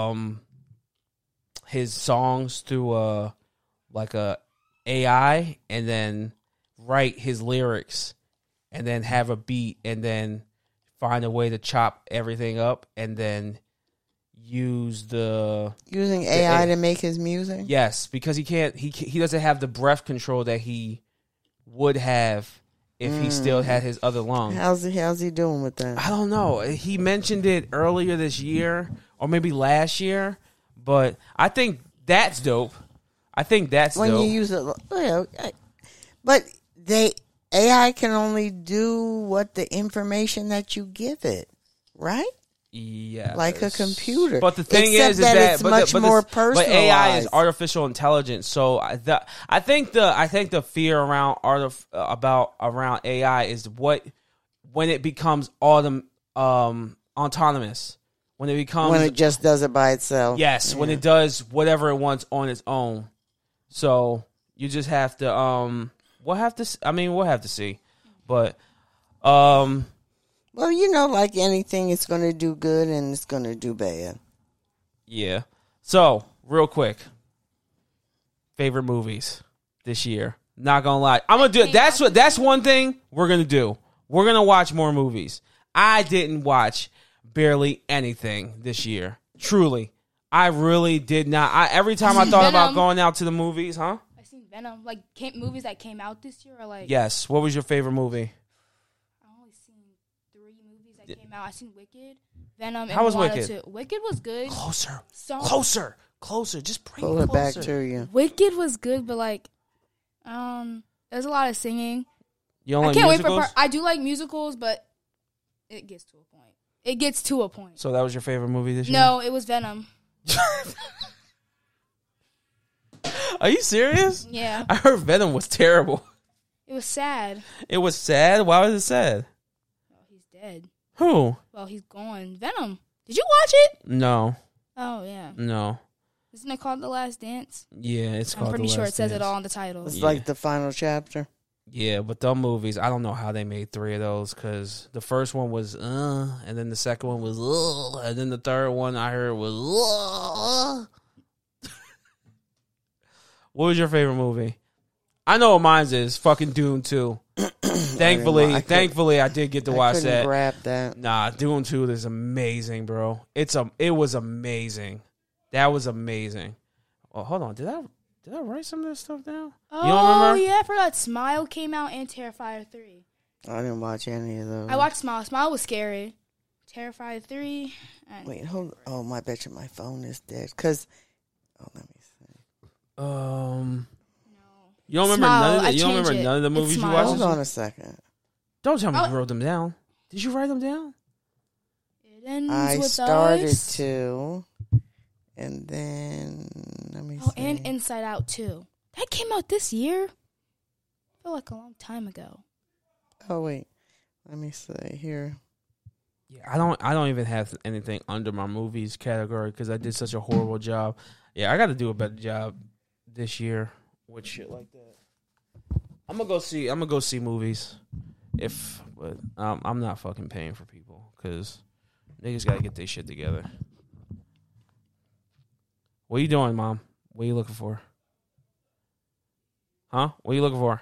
his songs through like a AI and then write his lyrics and then have a beat and then find a way to chop everything up and then using AI to make his music. Yes, because he doesn't have the breath control that he would have if he still had his other lung. How's he doing with that? I don't know. He mentioned it earlier this year or maybe last year, but I think that's dope. When you use it, but AI can only do what the information that you give it, right? Yeah, like a computer. But the thing is that it's much more personalized. But AI is artificial intelligence, so I think the fear around around AI is when it becomes autonomous. When it just does it by itself. Yes, when it does whatever it wants on its own. So you just have to we'll have to see. But well, like anything, it's going to do good and it's going to do bad. Yeah. So, real quick, favorite movies this year. Not going to lie. I'm going to do it. That's one thing we're going to do. We're going to watch more movies. I didn't watch barely anything this year. Truly. I really did not. Every time I thought about Venom. going out to the movies, huh? I seen Venom. Like movies that came out this year, or like Yes. What was your favorite movie? I only seen 3 movies that came out. I seen Wicked, Venom, and How was Moana Wicked? 2. Wicked was good. Closer. Just bring Pull it it back closer. to you. Wicked was good, but like, there's a lot of singing. You don't I like can't musicals? wait for. I do like musicals, but it gets to a point. It gets to a point. So that was your favorite movie this year? No, it was Venom. Are you serious? Yeah, I heard Venom was terrible. it was sad. It was sad. Why was it sad? Well, he's dead. Who? Well, he's gone. Venom. Did you watch it? No. Oh yeah. No. Isn't it called The Last Dance? Yeah, it's I'm called pretty The sure Last it says it Dance. all in the title. It's Yeah. like the final chapter. Yeah, but the movies, I don't know how they made 3 of those because the first one was, and then the second one was, and then the third one I heard was, What was your favorite movie? I know what mine is. Fucking Dune 2. Thankfully, I did get to watch couldn't that. grab that. Nah, Dune 2 is amazing, bro. It was amazing. That was amazing. Oh, hold on. Did I write some of this stuff down? Oh, You don't remember? yeah, I forgot Smile came out and Terrifier 3. I didn't watch any of those. I watched Smile. Smile was scary. Terrifier 3. And Wait, hold. Oh, my bet you my phone is dead. Cause, let me see. You don't remember Smile, none of I the, you don't remember changed it. none of the It's movies you Smile. watched? Hold this on year? a second. Don't tell me Oh. you wrote them down. Did you write them down? It ends I with started us. to, and then let me Oh, see. and Inside Out 2. That came out this year. I feel like a long time ago. Oh wait, let me see here. Yeah, I don't even have anything under my movies category because I did such a horrible job. Yeah, I got to do a better job this year with shit like that. I'm gonna go see movies, but I'm not fucking paying for people because niggas gotta get their shit together. What are you doing, Mom? What are you looking for? Huh? What are you looking for?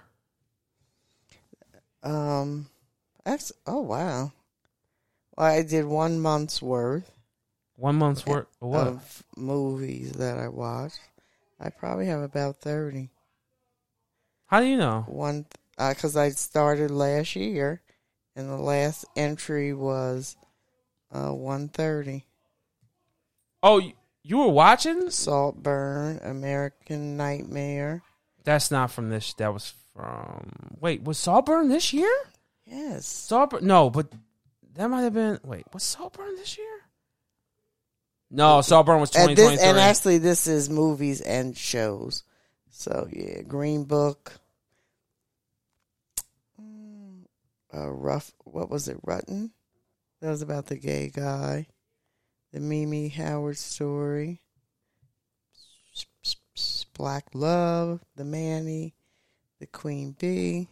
Oh wow. Well, I did 1 month's worth 1 month's worth of what? of movies that I watched. I probably have about 30. How do you know? Because I started last year, and the last entry was 130. Oh, you were watching? Saltburn, American Nightmare. That's not from this. That was from. Wait, was Saltburn this year? Yes. Saltburn? No, but that might have been. Wait, was Saltburn this year? No, Saltburn was 2023. And actually, this is movies and shows. So yeah, Green Book. What was it? Rutten. That was about the gay guy. The Mimi Howard story. Black Love. The Manny. The Queen Bee.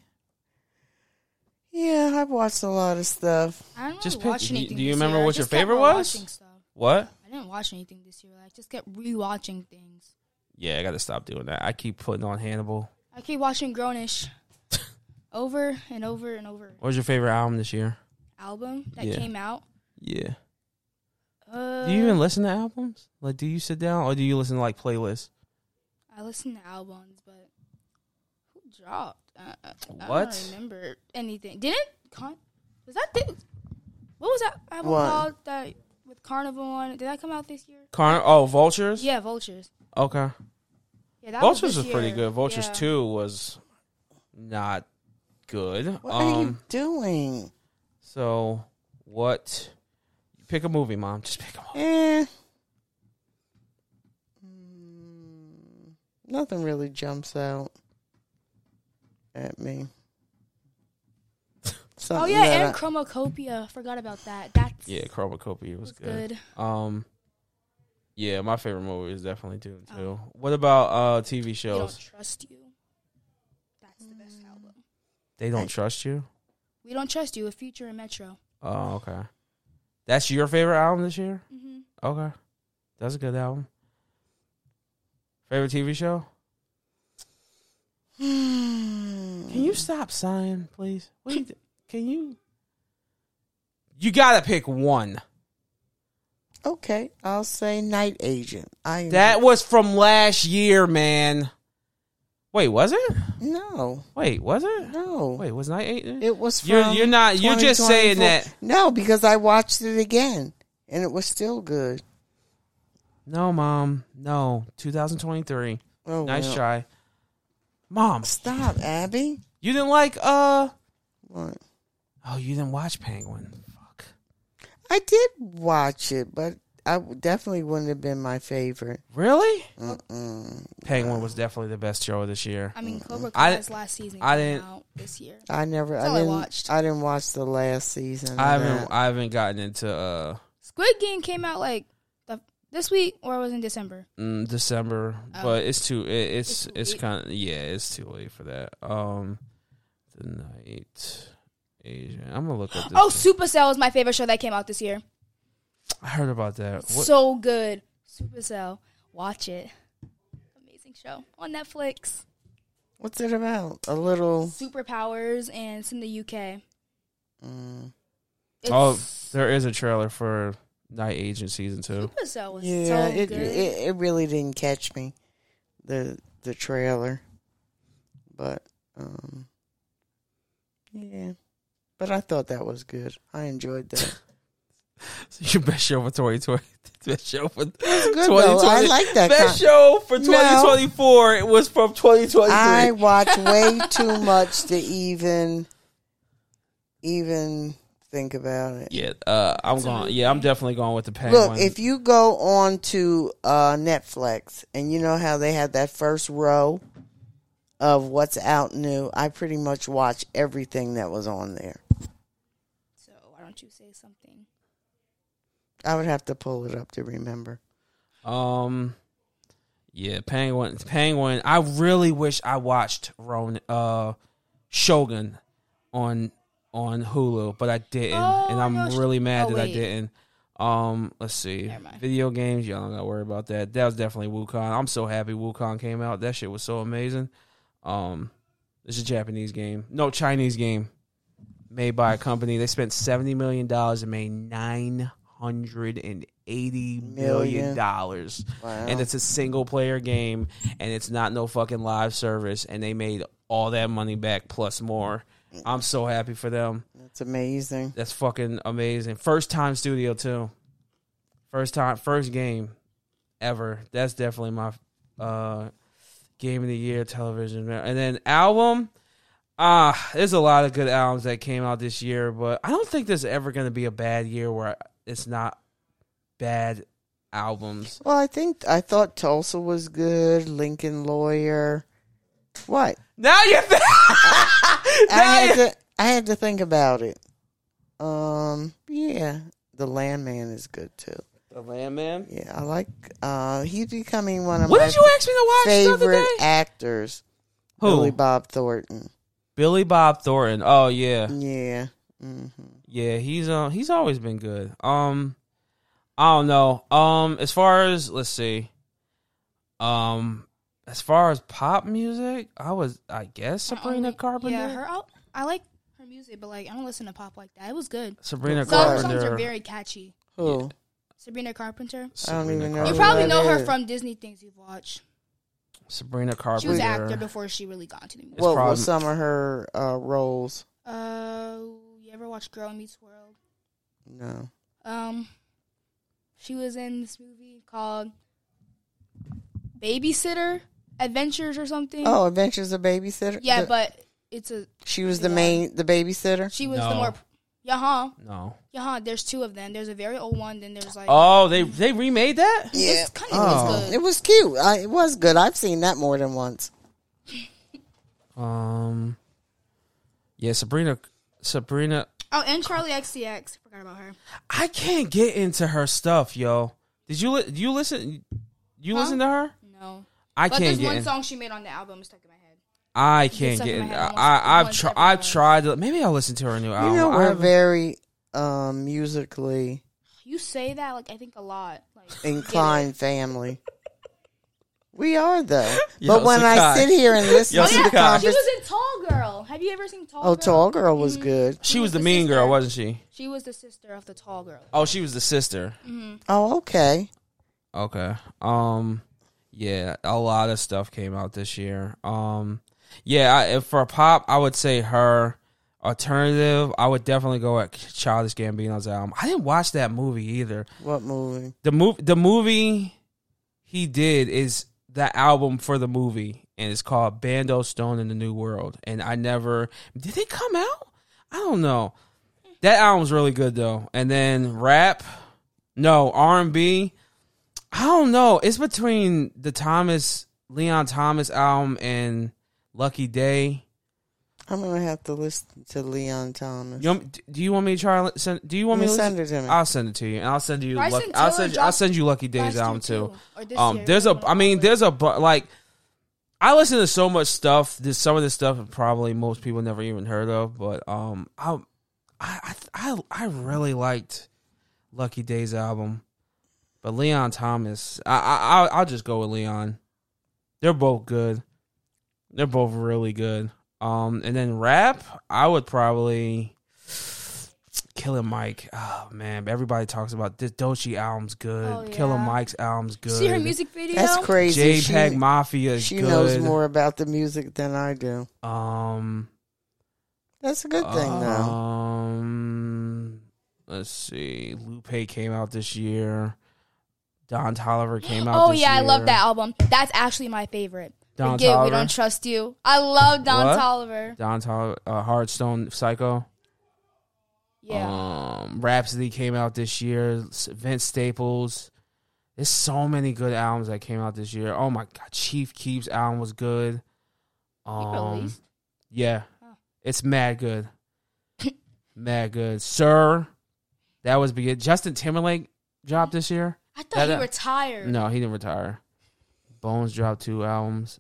Yeah, I've watched a lot of stuff. I don't Just really pick- watch do you- anything do you this remember year. I what your just kept favorite was? rewatching stuff. What? I didn't watch anything this year. I just kept rewatching things. Yeah, I got to stop doing that. I keep putting on Hannibal. I keep watching Grownish over and over and over. What was your favorite album this year? Album that Yeah. came out. Yeah. Do you even listen to albums? Like, do you sit down or do you listen to like playlists? I listen to albums, but who dropped? I What? don't remember anything. Didn't was that what was that album What? called that with Carnival on it? Did that come out this year? Vultures? Yeah, Vultures. Okay. Yeah, that Vultures this was pretty year. good. Vultures Yeah. 2 was not good. What are you doing? So, what? Pick a movie, Mom. Just pick a movie. Nothing really jumps out at me. Oh Something yeah, that and Chromacopia. Forgot about that. That's Yeah, Chromacopia was good. good. Yeah, my favorite movie is definitely Dune 2. What about TV We shows? Don't Trust You. That's the best album. They Don't Trust You? We Don't Trust You with Future and Metro. Oh, okay. That's your favorite album this year? Mm-hmm. Okay. That's a good album. Favorite TV show? Can you stop sighing, please? Can you? You gotta pick one. Okay, I'll say Night Agent. That was from last year, man. Wait, was it? No. Wait, was it? No. Wait, was Night Agent? It was from You're not. You're just saying that. No, because I watched it again, and it was still good. No, Mom. No. 2023. Oh, nice well. try. Mom. Stop, Abby. You didn't like, What? Oh, you didn't watch Penguin. Fuck. I did watch it, but I definitely wouldn't have been my favorite. Really? Mm-mm. Penguin was definitely the best show of this year. I mean, Cobra Kai's last season came out this year. I didn't watch the last season. I haven't gotten into Squid Game came out like this week, or it was in December. December, but it's too. It's kind of it's too late for that. The Night Agent. I'm gonna look up this. Oh, Supercell is my favorite show that came out this year. I heard about that. So good. Supercell. Watch it. Amazing show on Netflix. What's it about? A little superpowers, and it's in the UK. There is a trailer for Night Agent season 2. Supercell was so good. It really didn't catch me, the trailer, but yeah. But I thought that was good. I enjoyed that. Your best show for 2020. Best show for 2020. I like that. Best show for 2024. No, it was from 2023. I watch way too much to even think about it. Yeah, I'm going. Yeah, I'm definitely going with the Penguin. Look, if you go on to Netflix and you know how they had that first row of what's out new, I pretty much watch everything that was on there. So why don't you say something? I would have to pull it up to remember. Yeah, Penguin. I really wish I watched Shogun on Hulu, but I didn't, and I'm really mad that I didn't. Let's see. Video games, y'all don't gotta worry about that. That was definitely Wukong. I'm so happy Wukong came out. That shit was so amazing. It's a Japanese game. No, Chinese game. Made by a company. They spent $70 million and made $980 million. Wow. And it's a single player game, and it's not no fucking live service, and they made all that money back plus more. I'm so happy for them. That's amazing. That's fucking amazing. First time studio too. First game ever. That's definitely my game of the year television. And then album, there's a lot of good albums that came out this year, but I don't think there's ever going to be a bad year where it's not bad albums. Well, I thought Tulsa was good. Lincoln Lawyer. What? Now you think I had to think about it. Yeah, The Landman is good too. The Landman? Yeah, I like. He's becoming one of what my did you ask me to watch favorite actors. Who? Billy Bob Thornton. Billy Bob Thornton. Oh yeah. Yeah. Mm-hmm. Yeah, he's always been good. I don't know. As far as let's see. As far as pop music, I guess Sabrina Carpenter. Yeah, I like her music, but like I don't listen to pop like that. It was good. Sabrina Some Carpenter. songs are very catchy. Who? Yeah. Sabrina Carpenter. I don't even know. You probably know her from Disney things you've watched. Sabrina Carpenter. She was an actor before she really got into the music. What were some of her roles? You ever watch Girl Meets World? No. She was in this movie called Babysitter Adventures or something. Oh, Adventures of Babysitter? Yeah, but it's a... She was the babysitter? She was the more... Yeah, No. Yeah, there's two of them. There's a very old one, then there's like... Oh, they remade that? Yeah. It's kind of was good. It was cute. It was good. I've seen that more than once. Yeah, Sabrina... Oh, and Charlie XCX. Forgot about her. I can't get into her stuff, yo. Did you listen? You listen to her? No. I can't get. But there's one song she made on the album stuck in my head. I can't get in. I've tried. Maybe I'll listen to her new album. You know, we're very musically. You say that like I think a lot. Like, inclined family. We are though. Yo, but when Sakai. I sit here and listen Yo, to the Sakai. She conversation, was in Tall Girl. Have you ever seen Tall Girl? oh, Tall Girl was good. She was the the mean sister. girl, wasn't she? She was the sister of the Tall Girl. Oh, she was the sister. Oh, okay. Okay. Yeah, a lot of stuff came out this year. Yeah, for pop, I would say her. Alternative, I would definitely go at Childish Gambino's album. I didn't watch that movie either. What movie? The movie he did is the album for the movie, and it's called Bando Stone in the New World. And I never did it come out? I don't know. That album's really good though. And then rap, no R&B. I don't know. It's between the Leon Thomas album and Lucky Day. I'm gonna have to listen to Leon Thomas. Do you want me to try? Do you want me to send it to me? I'll send it to you, and I'll send you. Bryson I'll send you Lucky Day's album too. There's like I listen to so much stuff. There's some of this stuff probably most people never even heard of, but I really liked Lucky Day's album. But Leon Thomas, I'll just go with Leon. They're both good. They're both really good. And then rap, I would probably Killer Mike. Oh man, everybody talks about this Doechii album's good. Oh, yeah. Killer Mike's album's good. See her music video? That's crazy. JPEG Mafia is she good. knows more about the music than I do. That's a good thing, though. Let's see. Lupe came out this year. Don Toliver came out this year. I love that album. That's actually my favorite. Don Forget Toliver. We Don't Trust You. I love Don What? Toliver. Don Toliver, Heartstone Psycho. Yeah. Rhapsody came out this year. Vince Staples. There's so many good albums that came out this year. Oh my God, Chief Keef's album was good. Released? Yeah, it's mad good, mad good. Sir, that was big. Justin Timberlake dropped this year. I thought he retired. No, he didn't retire. Bones dropped 2 albums.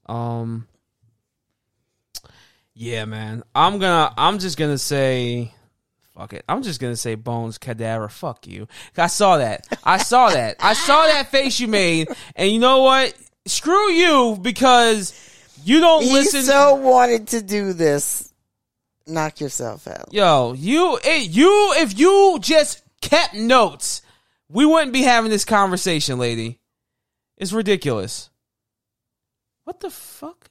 Yeah, man. I'm just gonna say, fuck it. I'm just gonna say Bones Cadaver. Fuck you. I saw that. I saw that face you made, and you know what? Screw you, because you don't listen. He so wanted to do this. Knock yourself out. Yo, if you just kept notes, we wouldn't be having this conversation, lady. It's ridiculous. What the fuck?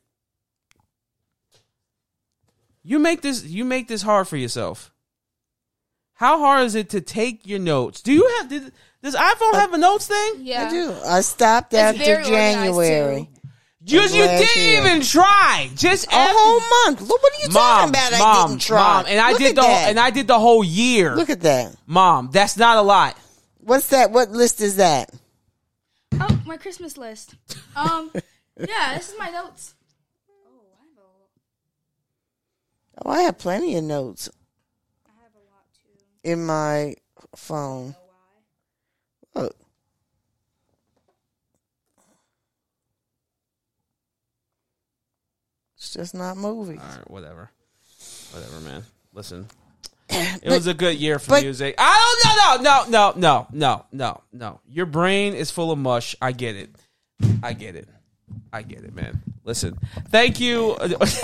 You make this hard for yourself. How hard is it to take your notes? Does iPhone have a notes thing? Yeah. I do. I stopped It's after very January. You didn't even try. Just a whole month. Look, what are you talking about? I didn't try. Mom, and I did the whole year. Look at that. Mom, that's not a lot. What's that? What list is that? Oh, my Christmas list. Yeah, this is my notes. Oh, I have plenty of notes. I have a lot too. In my phone. Look. It's just not moving. All right, whatever, man. Listen, it was a good year for music. No. Your brain is full of mush. I get it, man. Listen, thank you.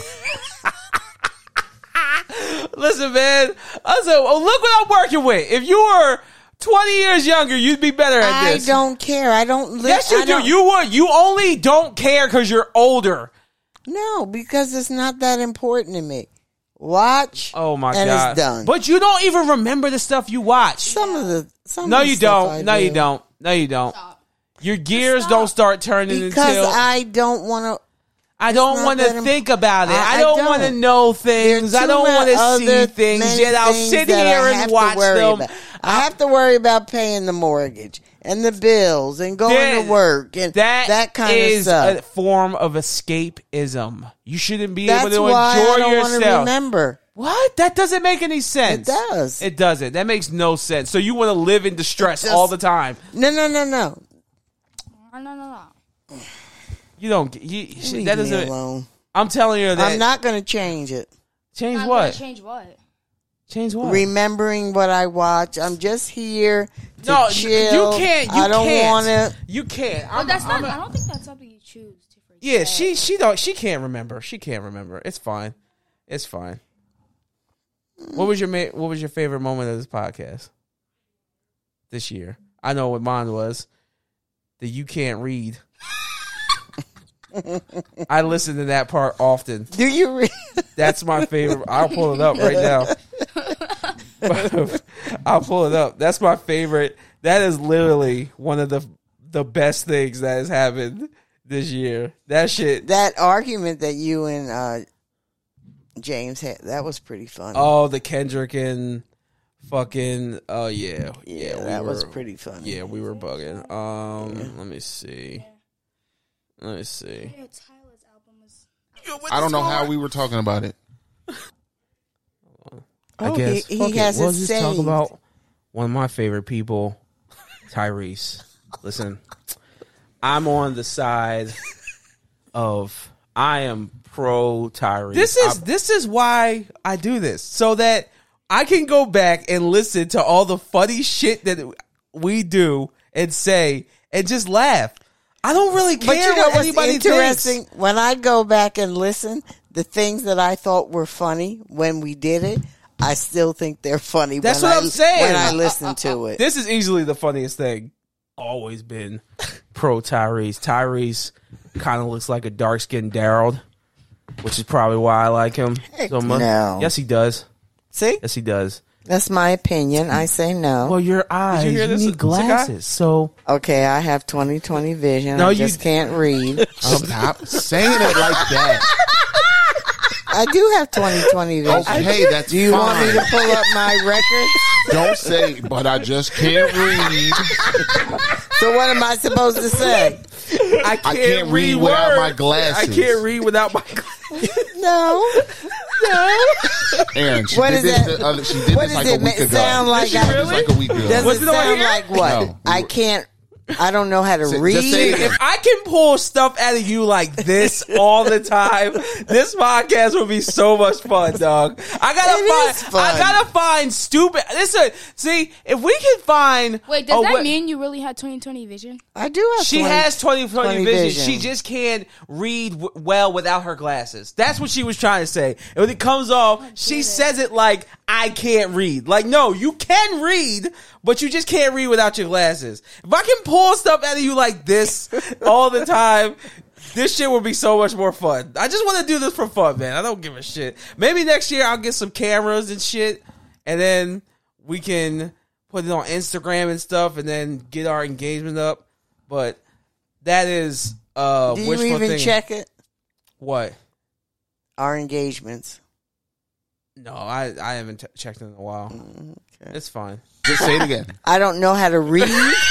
Listen, man. Look what I'm working with. If you were 20 years younger, you'd be better at this. I don't care. I don't. Yes, you do. You would. You only don't care because you're older. No, because it's not that important to me. Watch. Oh my and God. It's done. But you don't even remember the stuff you watch. Some of the you don't. No, you don't. No, you don't. Stop. Your gears don't start turning because until I don't want to. I don't want to think about it. I don't. don't want to know things. I don't want to see things. Yet I'll sit here and watch them. I have to worry about paying the mortgage and the bills and going to work and that kind of stuff. That is a form of escapism. You shouldn't be able to enjoy I don't yourself. Want to remember. What? That doesn't make any sense. It does. It doesn't. That makes no sense. So you want to live in distress all the time? No. No. You don't. Leave that doesn't. me alone. I'm telling you that I'm not going to change it. Change what? Change what? Change what? Remembering what I watch. I'm just here to chill. You can't. I don't want to. You can't. Well, that's not. I don't think that's something you choose to. Yeah, she can't remember. She can't remember. It's fine. It's fine. What was your favorite moment of this podcast this year? I know what mine was. The You Can't Read. I listen to that part often. Do you read? That's my favorite. I'll pull it up right now. I'll pull it up. That's my favorite. That is literally one of the best things that has happened this year. That shit. That argument that you and James had, that was pretty funny. Oh, the Kendrick and fucking. Oh yeah, that was pretty funny. Yeah, we were bugging. Let me see. I don't know how we were talking about it. I guess he has we'll it just saved. talk about one of my favorite people, Tyrese. Listen, I'm on the side of I am pro Tyrese. This is why I do this, so that I can go back and listen to all the funny shit that we do and say and just laugh. I don't really care But you know what what's anybody interesting? thinks. When I go back and listen, the things that I thought were funny when we did it, I still think they're funny. That's what I'm saying. When I listen to it, This is easily the funniest thing. Always been pro Tyrese. Tyrese kind of looks like a dark skinned Daryl, which is probably why I like him so much. no. Yes, he does. See, Yes, he does. that's my opinion. I say no. Well, your eyes. Did you hear this? need glasses. So Okay, I have 20/20 vision. No, I you- just can't read. Stop saying it like that. I do have 20/20 vision. Okay, that's Do you fine. want me to pull up my records? Don't say, but I just can't read. So what am I supposed to say? I can't read without my glasses. I can't read without my glasses. No. Aaron, she What did is this. that? She did What this does like a it week ago. sound like? Did she really? Like a week ago. Does Was it it on sound here? like what? No. I can't. I don't know how to read. Just say it. If I can pull stuff out of you like this all the time, this podcast would be so much fun, dog. I is fun. gotta find stupid. Listen, see, if we can find. Wait, does that way- mean you really had 20/20 vision? I do have. She 20 has 20/20 vision. vision. She just can't read well without her glasses. That's what she was trying to say. And when it comes off, she says it like, I can't read. Like, no, you can read, but you just can't read without your glasses. If I can pull stuff out of you like this all the time, this shit would be so much more fun. I just want to do this for fun, man. I don't give a shit. Maybe next year I'll get some cameras and shit, and then we can put it on Instagram and stuff, and then get our engagement up. But that is Do you wishful even thinking. check it? What? Our engagements. No, I haven't checked in a while. Okay. It's fine. Just say it again. I don't know how to read.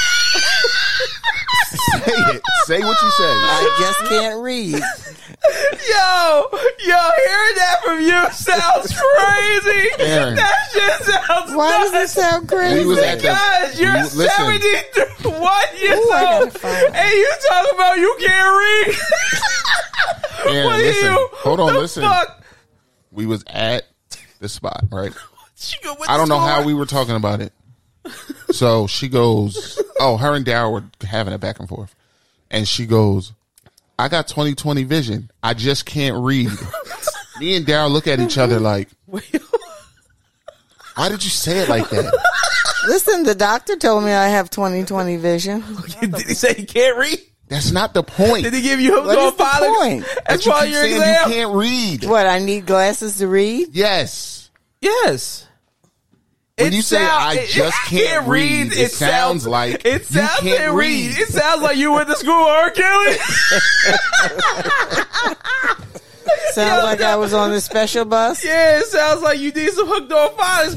Say it. Say what you say. I just can't read. Yo, hearing that from you sounds crazy. Aaron. That shit sounds Why does nuts. it sound crazy? We was at the- Because you're Listen. 71 years Ooh, I gotta old, find- and you talk about you can't read. Aaron, What are listen. you? Hold on, The listen. fuck? We was at the spot, right? She go with I don't the know how score. we were talking about it. So she goes, oh, her and Daryl were having a back and forth. And she goes, I got 20/20 vision. I just can't read. Me and Daryl look at each other like, why did you say it like that? Listen, the doctor told me I have 20/20 vision. Did he say he can't read? That's not the point. Did he give you What is the point? as But you part of keep your saying exam? you can't read. What, I need glasses to read? Yes. Yes. When you say, "I just can't read," it sounds like it you sounds can't can't read. read. It sounds like you went to school, R. Kelly. Sounds like I was on the special bus. Yeah, it sounds like you need some hooked on phonics,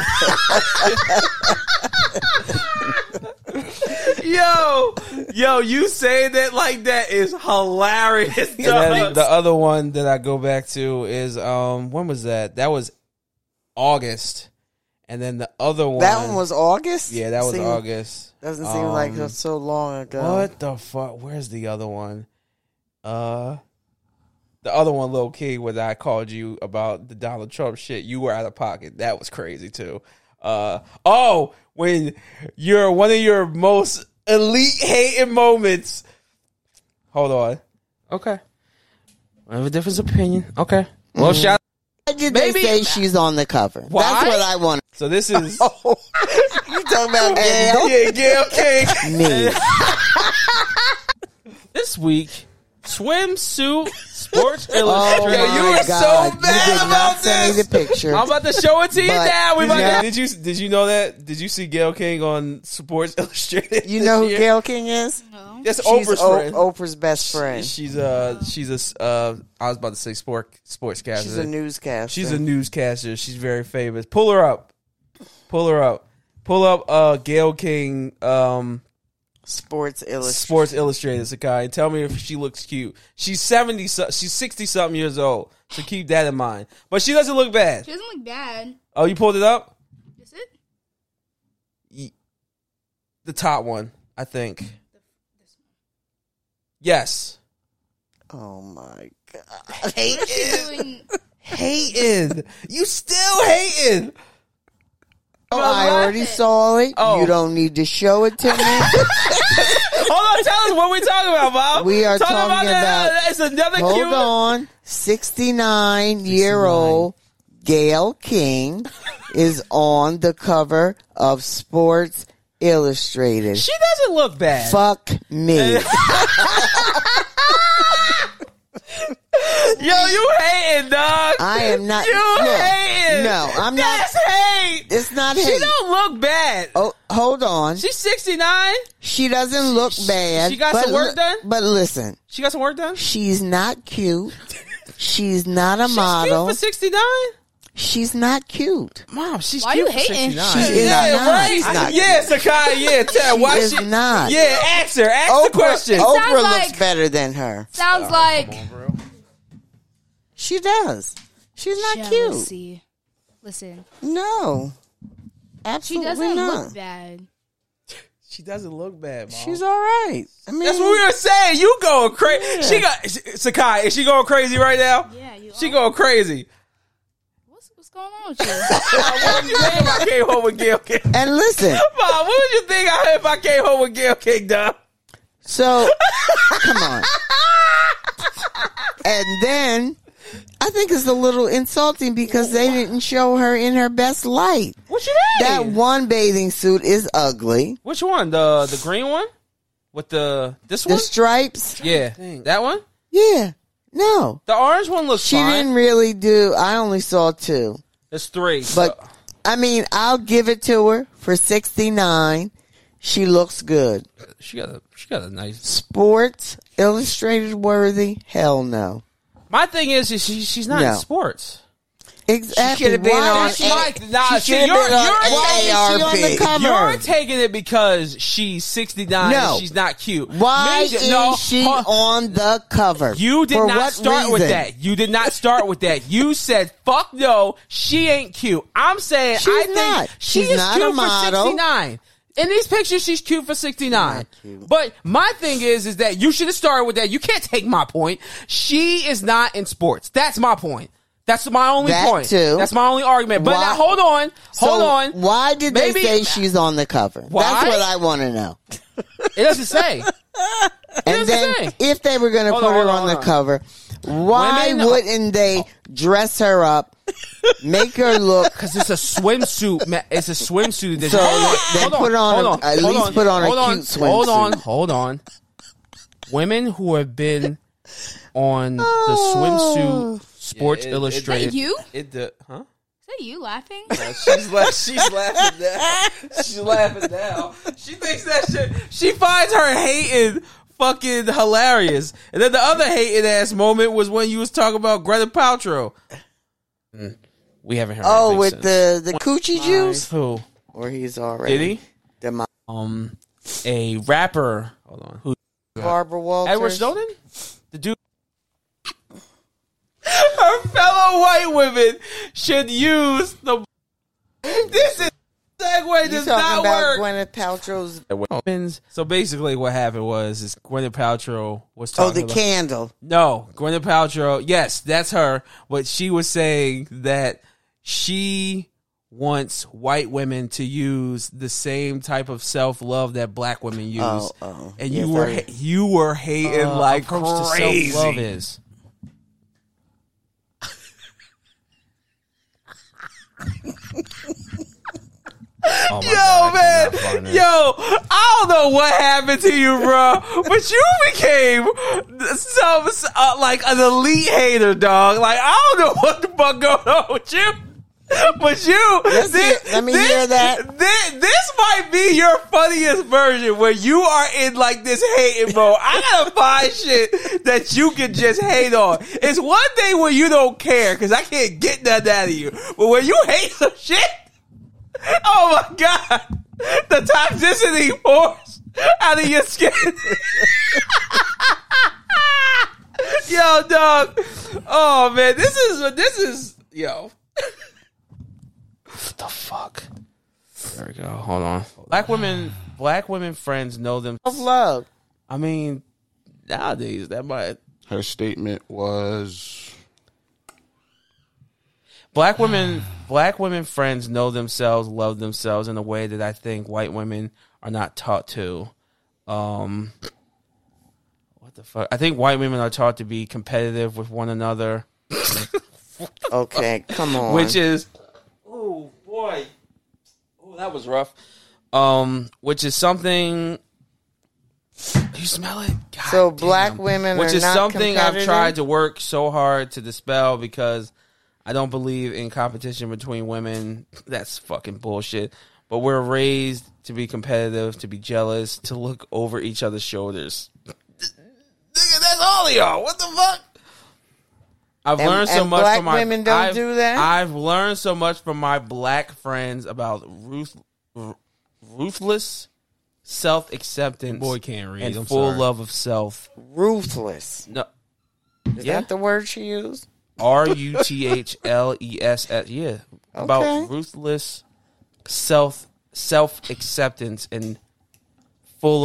girl. Yo, you saying that like that is hilarious. And then the other one that I go back to is when was that? That was August. And then the other one, That one was August? yeah, that was August. Doesn't seem like it was so long ago. What the fuck? Where's the other one? The other one, low key, when I called you about the Donald Trump shit, you were out of pocket. That was crazy too. When one of your most elite hating moments. Hold on. Okay. I have a different opinion. Okay. Well, shout. Why did they say she's on the cover? Why? That's what I want. So this is. You talking about Gail? Yeah, Gail King. Me. This week, swimsuit Sports Oh Illustrated. my You were God. so You bad did about not send me this. the picture. I'm about to show it to you But now. did Did you know that? Did you see Gail King on Sports Illustrated? You this know who year? Gail King is? No. That's She's Oprah's friend. Oprah's best friend. She's a I was about to say sportscaster. She's a newscaster. She's a newscaster. She's very famous. Pull her up. Pull up Gail King Sports Illustrated. Sports Illustrated, Sakai, and tell me if she looks cute. She's 60 something years old. So keep that in mind. But she doesn't look bad. She doesn't look bad. Oh, you pulled it up? Is it? The top one, I think. Yes. Oh my God. What's she doing? Hating. You still hating. Oh, I already saw it. Oh. You don't need to show it to me. Hold on, tell us what we talking about, Bob. We are talking talking about it's another Hold cute. on. 69-year-old Gail King is on the cover of Sports Illustrated. She doesn't look bad. Fuck me. Yo, you hating, dog. I am not. You hating. No, I'm That's not. hate. It's not She hate. don't look bad. Oh, hold on. She's 69. She doesn't look bad. she got but some work done? But listen, She got some work done. she's not cute. She's not a She's model. cute for 69. She's not cute. Mom, she's Why cute you for hating? 69. She is yeah, not. right. She's not Yeah, Sakai. Yeah, Ted. She Why is not. Yeah, ask her. Ask the question. Oprah Sounds looks like- better than her. Sounds like She does. She's not jealousy. Listen, cute. No. she Absolutely doesn't not. look bad. She doesn't look bad, Mom. She's all right. I mean, That's what we were saying. You going crazy. Yeah. She got Sakai. Is she going crazy right now? Yeah, you. She going crazy. What's going on with you? What would you think if I came home with Gail King? And listen, Mom, what would you think if I came home with Gail King, dog? so come on. And then I think it's a little insulting because they didn't show her in her best light. What you mean? That one bathing suit is ugly. Which one? The green one? With this The one? stripes, Yeah. That one? yeah, no. The orange one looks She fine. didn't really do. I only saw two, There's 3. but I mean, I'll give it to her for 69. She looks good. she got a nice. Sports Illustrated worthy? Hell no. My thing is she's not No. in sports. Exactly. She should have been Why on. is She might, nah, she see, should have you're, been on why is she AARP. on the cover? You're You're taking it because she's 69 No. and she's not cute. Why Maybe- is no, she huh. on the cover? You did For not what start with reason? that. You did not start with that. You said, fuck no, she ain't cute. I'm saying, She's I think not. she She's is not cute a model. for 69. In these pictures, she's cute for 69. cute. But my thing is that you should have started with that. You can't take my point. She is not in sports. That's my point. That's my only That point. too. That's my only argument. But Why- now, hold on. So why did Maybe- they say she's on the cover? Why? That's what I want to know. It doesn't say. And doesn't then say. if they were going to Hold put on, her hold on on, the hold on. cover, why Women- wouldn't they dress her up, make her look? Because it's a swimsuit. It's a swimsuit. Edition. So Hold they put on hold at hold least put on a cute swimsuit. Hold on. Women who have been on the swimsuit Sports Illustrated. Is that you? Huh? Is that you laughing? She's laughing now. She's laughing now. She thinks that shit. She finds her hating fucking hilarious. And then the other hating ass moment was when you was talking about Gwyneth Paltrow. We haven't heard. Oh, anything with since. the coochie juice? Who? Or he's already. Did he? A rapper. Hold on. Who? Barbara Walters. Edward Snowden? The dude. Her fellow white women should use the. This is segue You does talking not about work. Gwyneth Paltrow's? So basically, what happened was Gwyneth Paltrow was Oh, talking the about. candle. No, Gwyneth Paltrow. Yes, that's her. But she was saying that she wants white women to use the same type of self-love that black women use. And yes, you were hating like crazy. Self-love is. Oh my God, man. Yo, I don't know what happened to you, bro, but you became some like an elite hater, dog. Like, I don't know what the fuck going on with you. But you, let me hear that. This might be your funniest version where you are in like this hating mode. I gotta find shit that you can just hate on. It's one thing when you don't care, because I can't get that out of you. But when you hate some shit, oh my God, the toxicity pours out of your skin. Yo, dog. Oh man, this is yo. What the fuck? There we go. Hold on. Black women friends know them. Self-love. I mean, nowadays that might. Her statement was, Black women friends know themselves, love themselves in a way that I think white women are not taught to. What the fuck? I think white women are taught to be competitive with one another. Okay, come on. Which is, oh boy, oh that was rough. Which is something. You smell it? God so damn. black women, which are is not something I've tried to work so hard to dispel because I don't believe in competition between women. That's fucking bullshit. But we're raised to be competitive, to be jealous, to look over each other's shoulders. Nigga, that's all of y'all. What the fuck? I've learned so much from my women don't do that. I've learned so much from my black friends about ruthless self-acceptance. Boy can't read. And I'm full sorry. love of self. Ruthless. No, is that the word she used? RUTHLESS. Yeah, about ruthless self-acceptance and full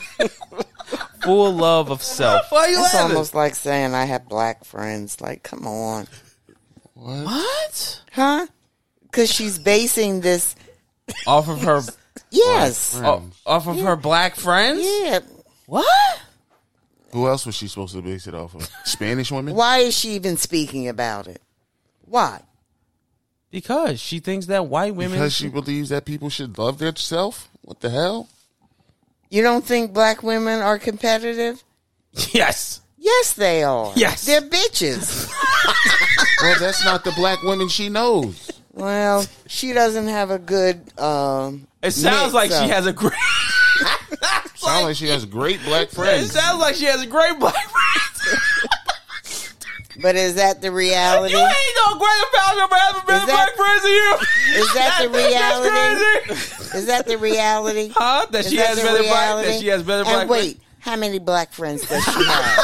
love of self. Why are you laughing? It's almost like saying I have black friends. Like, come on. What? Huh? Because she's basing this off of her. Yes. Off of her black friends? Yeah. What? Who else was she supposed to base it off of? Spanish women? Why is she even speaking about it? Why? Because she thinks that white women... Because she believes that people should love their self? What the hell? You don't think black women are competitive? Yes. Yes, they are. Yes. They're bitches. Well, that's not the black women she knows. Well, she doesn't have a good... it sounds like she has a great... Sounds like she has great black friends. It sounds like she has a great black friend. But is that the reality? You ain't no greater power for having better black friends than you. Is that the reality? Is that the reality? Huh? That she has better black friends? That she has better black friends? Wait, how many black friends does she have?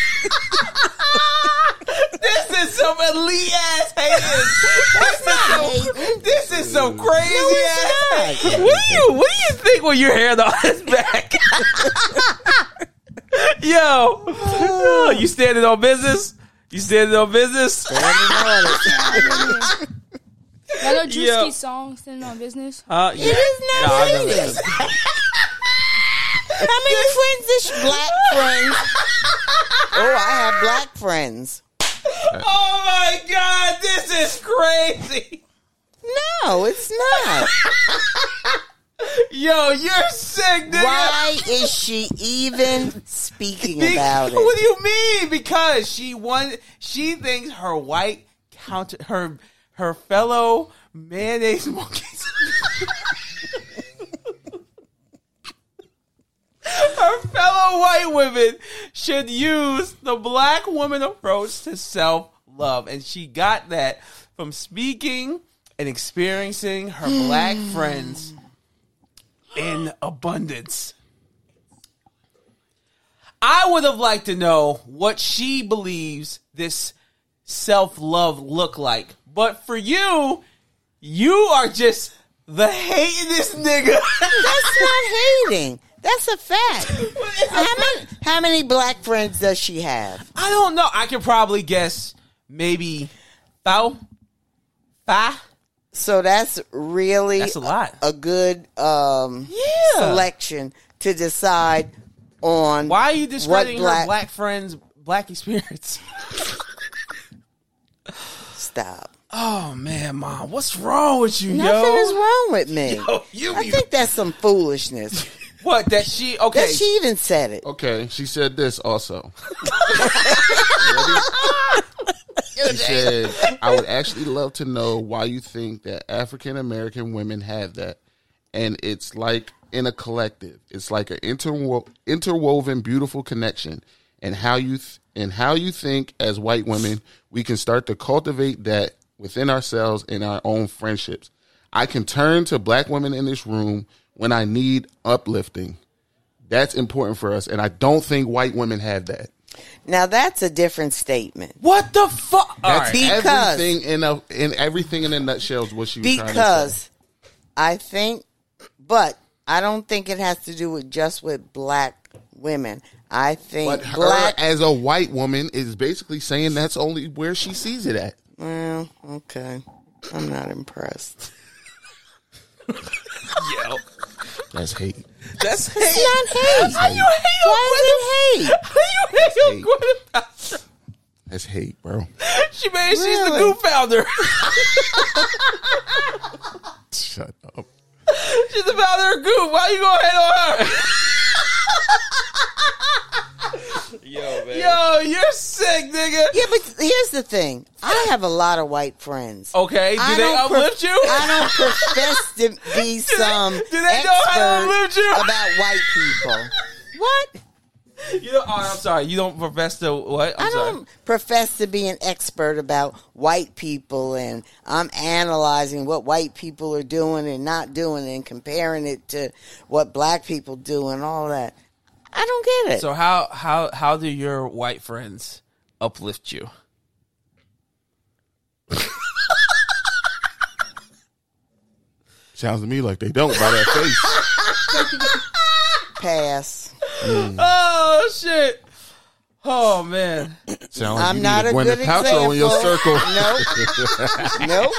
This is some elite ass haters. This is some crazy ass. What do you think when you're hearing all this back? Yo, you standing on business? You standing on business? Standing on it. Y'all know Drewski's song, Standing on Business? It is not hating. How many friends is black friends? Oh, I have black friends. Oh my God, this is crazy. No, it's not. Yo, you're sick, nigga. Why is she even speaking about it? What do you mean? Because she thinks her white her fellow mayonnaise monkeys. Her fellow white women should use the black woman approach to self-love. And she got that from speaking and experiencing her black friends in abundance. I would have liked to know what she believes this self-love look like. But for you, you are just the hatingest nigga. That's not hating. That's a fact. How many black friends does she have? I don't know. I can probably guess maybe five. So that's really That's a lot. A good selection to decide on. Why are you discrediting what her black friend's black experience? Stop. Oh man, Mom, what's wrong with you, Nothing is wrong with me. Yo, I think that's some foolishness. What? That she okay? That she even said it. Okay, she said this also. She said, I would actually love to know why you think that African American women have that. And it's like in a collective. It's like an interwoven, beautiful connection. And how you think as white women, we can start to cultivate that within ourselves in our own friendships. I can turn to black women in this room when I need uplifting. That's important for us. And I don't think white women have that. Now that's a different statement. What the fuck? That's Because everything in a nutshell is what she was trying to say. Because I think, but I don't think it has to do with just with black women. I think But her, as a white woman, is basically saying that's only where she sees it at. Well, okay. I'm not impressed. Yo, That's hate. that's hate. It's not hate. How you hate Why is it hate? How you hate on Gwyneth Paltrow? That's hate, bro. She's the Really? Goop founder. Shut up. She's the founder of Goop. Why you gonna hate on her? Yo, man. Yo, you're sick, nigga. Yeah, but here's the thing. I have a lot of white friends. Okay, do they uplift you? I don't profess to be some do they know how to expert uplift you? about white people. What? You know, I'm sorry. You don't profess to what? I don't profess to be an expert about white people, and I'm analyzing what white people are doing and not doing and comparing it to what black people do and all that. I don't get it. So how do your white friends uplift you? Sounds to me like they don't by that face. Pass. Oh shit! Oh man! Sounds like I'm you not need a Gwyneth good Paltrow in your circle. Nope.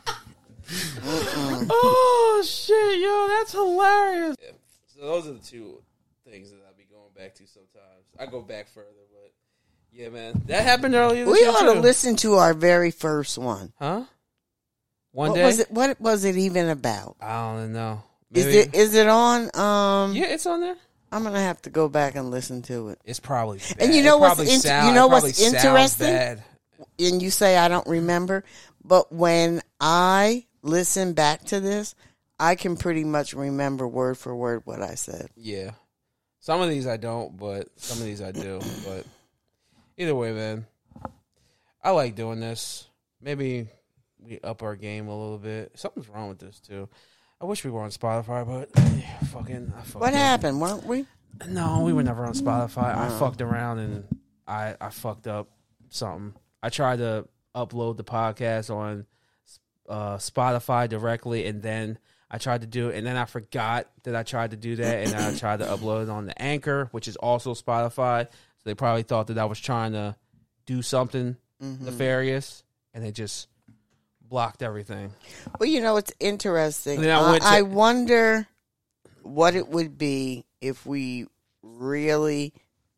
Oh shit, yo, that's hilarious. Yeah, so those are the two things that I'll be going back to sometimes. I go back further, but yeah, man, that happened earlier this We year ought to too. listen to our very first one. Huh? One What day? was it? What was it even about? I don't know. Maybe. Is it on? Yeah, it's on there. I'm gonna have to go back and listen to it. It's probably bad. And you know It what's probably what's sounds interesting? bad. And you say I don't remember, but when I listen back to this, I can pretty much remember word for word what I said. Yeah. Some of these I don't, but some of these I do. But either way, man, I like doing this. Maybe we up our game a little bit. Something's wrong with this too. I wish we were on Spotify, but I fucked What up. happened? Weren't we? No, we were never on Spotify. I fucked around and I fucked up something. I tried to upload the podcast on Spotify directly, and then I tried to do it, and then I forgot that I tried to do that, and then I tried to upload it on the Anchor, which is also Spotify. So they probably thought that I was trying to do something nefarious, and they just blocked everything. Well, you know, it's interesting. And then I wonder what it would be if we really,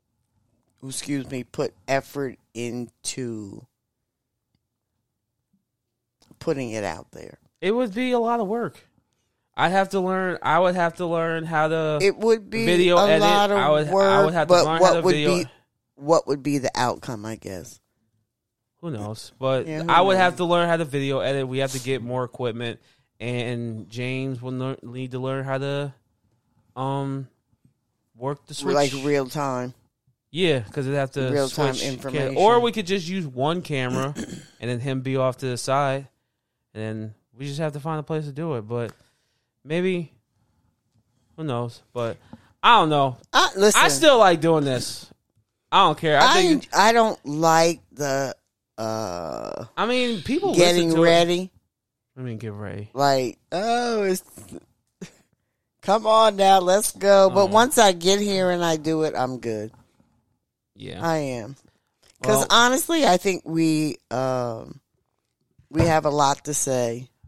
put effort into putting it out there. It would be a lot of work. I would have to learn how to. It would be video a edit. lot of work. I would have to but learn what how to would video. what would be the outcome? I guess. Who knows? But Yeah, who I would knows? have to learn how to video edit. We have to get more equipment, and James will need to learn how to work the switch Like real time. Yeah, because it'd have to Real-time switch information. or we could just use one camera and then him be off to the side, and then we just have to find a place to do it. But maybe, who knows? But I don't know. Listen, I still like doing this. I don't care. I don't like the I mean, people getting listen to ready. It. I mean, get ready. Like, it's come on now, let's go. But once I get here and I do it, I'm good. Yeah, I am. Because honestly, I think we have a lot to say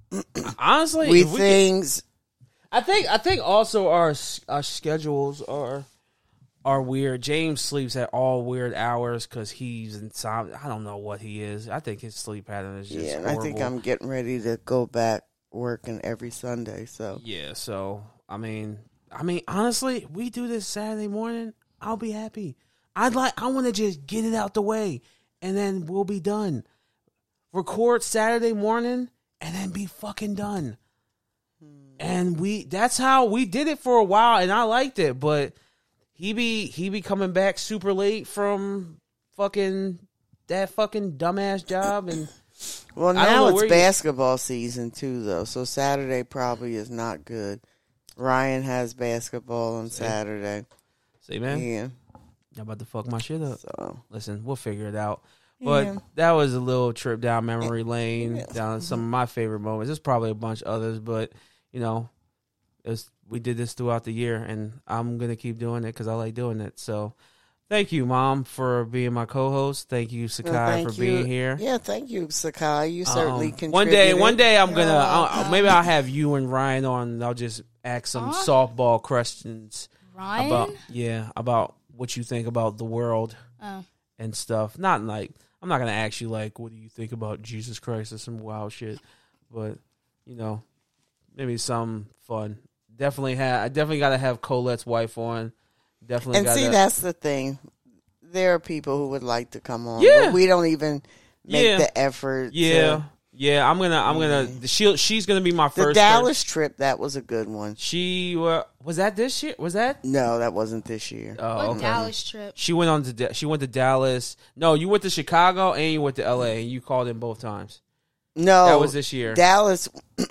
honestly, things. I think also our schedules are weird. James sleeps at all weird hours because he's insomnia. I don't know what he is. I think his sleep pattern is just horrible. I think I'm getting ready to go back working every Sunday. So yeah, so I mean, honestly, we do this Saturday morning. I'll be happy. I want to just get it out the way, and then we'll be done. Record Saturday morning, and then be fucking done. And that's how we did it for a while, and I liked it. But he be coming back super late from that fucking dumbass job, and well, now it's basketball season too, though. So Saturday probably is not good. Ryan has basketball on Saturday. See, man, yeah, y'all about to fuck my shit up. So listen, we'll figure it out. But that was a little trip down memory lane, down some of my favorite moments. There's probably a bunch of others, but you know, we did this throughout the year, and I'm going to keep doing it because I like doing it. So thank you, Mom, for being my co-host. Thank you, Sakai, for being here. Yeah, thank you, Sakai. You certainly contributed. One day I'm going to, maybe I'll have you and Ryan on, and I'll just ask some softball questions. Ryan? About what you think about the world and stuff. Not like, I'm not going to ask you, like, what do you think about Jesus Christ or some wild shit, but, you know, maybe some fun. I definitely got to have Colette's wife on. Definitely. And see, that's the thing. There are people who would like to come on, yeah. but we don't even make the effort. Yeah, I'm gonna. She's gonna be my first. The Dallas trip, that was a good one. She was that this year? Was that? No, that wasn't this year. Oh, okay. Dallas trip? She went to Dallas. No, you went to Chicago and you went to LA, and you called in both times. No, that was this year. Dallas.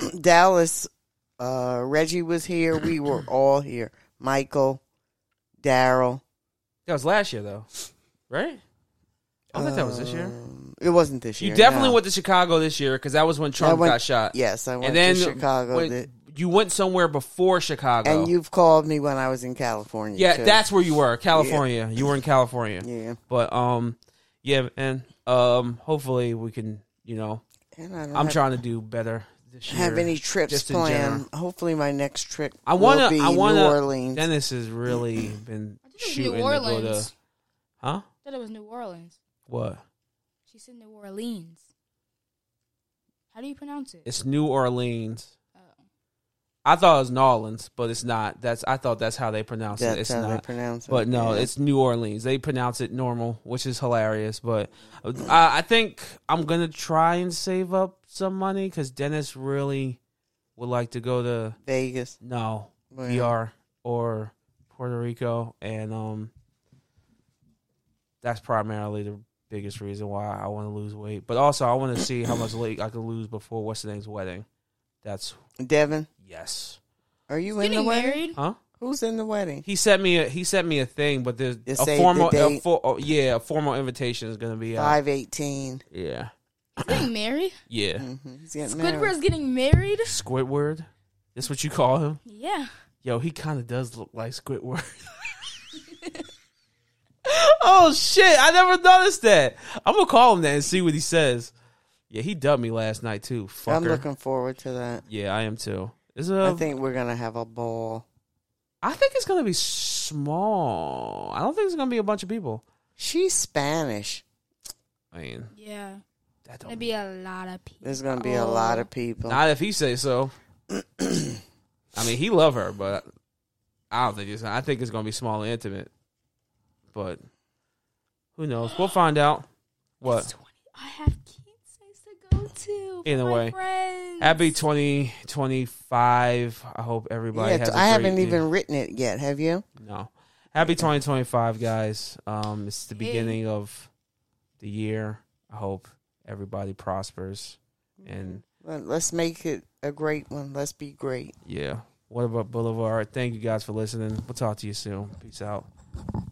Reggie was here. We were all here. Michael, Daryl. That was last year, though, right? I think that was this year. It wasn't this year. You definitely went to Chicago this year because that was when Trump got shot. Yes, I went to Chicago. You went somewhere before Chicago. And you've called me when I was in California. Yeah, too. That's where you were, California. Yeah. You were in California. Yeah. But, and hopefully we can, you know, I'm trying to do better this year. Have any trips planned? Hopefully my next trip will be New Orleans. Dennis has really been shooting New Orleans. To go to... Huh? I thought it was New Orleans. What? She said New Orleans. How do you pronounce it? It's New Orleans. Oh. I thought it was Nolans, but it's not. I thought that's how they pronounce it. It's not. They pronounce it. But no, it's New Orleans. They pronounce it normal, which is hilarious. But I think I'm going to try and save up some money because Dennis really would like to go to Vegas. No, VR or Puerto Rico, and that's primarily the biggest reason why I want to lose weight. But also, I want to see how much weight I can lose before what's the name's wedding. That's Devin. Yes. Are you in the wedding? Married? Huh? Who's in the wedding? He sent me a thing, but there's a formal a formal invitation is going to be 5/18. Yeah. He's getting married? Yeah. Mm-hmm. He's getting Squidward's getting married? Squidward? That's what you call him? Yeah. Yo, he kind of does look like Squidward. Oh, shit. I never noticed that. I'm going to call him that and see what he says. Yeah, he dubbed me last night, too. Fucker. I'm looking forward to that. Yeah, I am, too. I think we're going to have a ball. I think it's going to be small. I don't think it's going to be a bunch of people. She's Spanish. I mean. Yeah. There'll be a lot of people. There's going to be a lot of people. Not if he says so. I mean, he love her, but I don't think I think it's going to be small and intimate. But who knows? We'll find out. What? I have kids to go to. Anyway, happy 2025. I hope everybody has a great I haven't even written it yet. Have you? No. Happy 2025, guys. It's the beginning of the year. I hope everybody prospers. And let's make it a great one. Let's be great. Yeah. What about Boulevard? Thank you guys for listening. We'll talk to you soon. Peace out.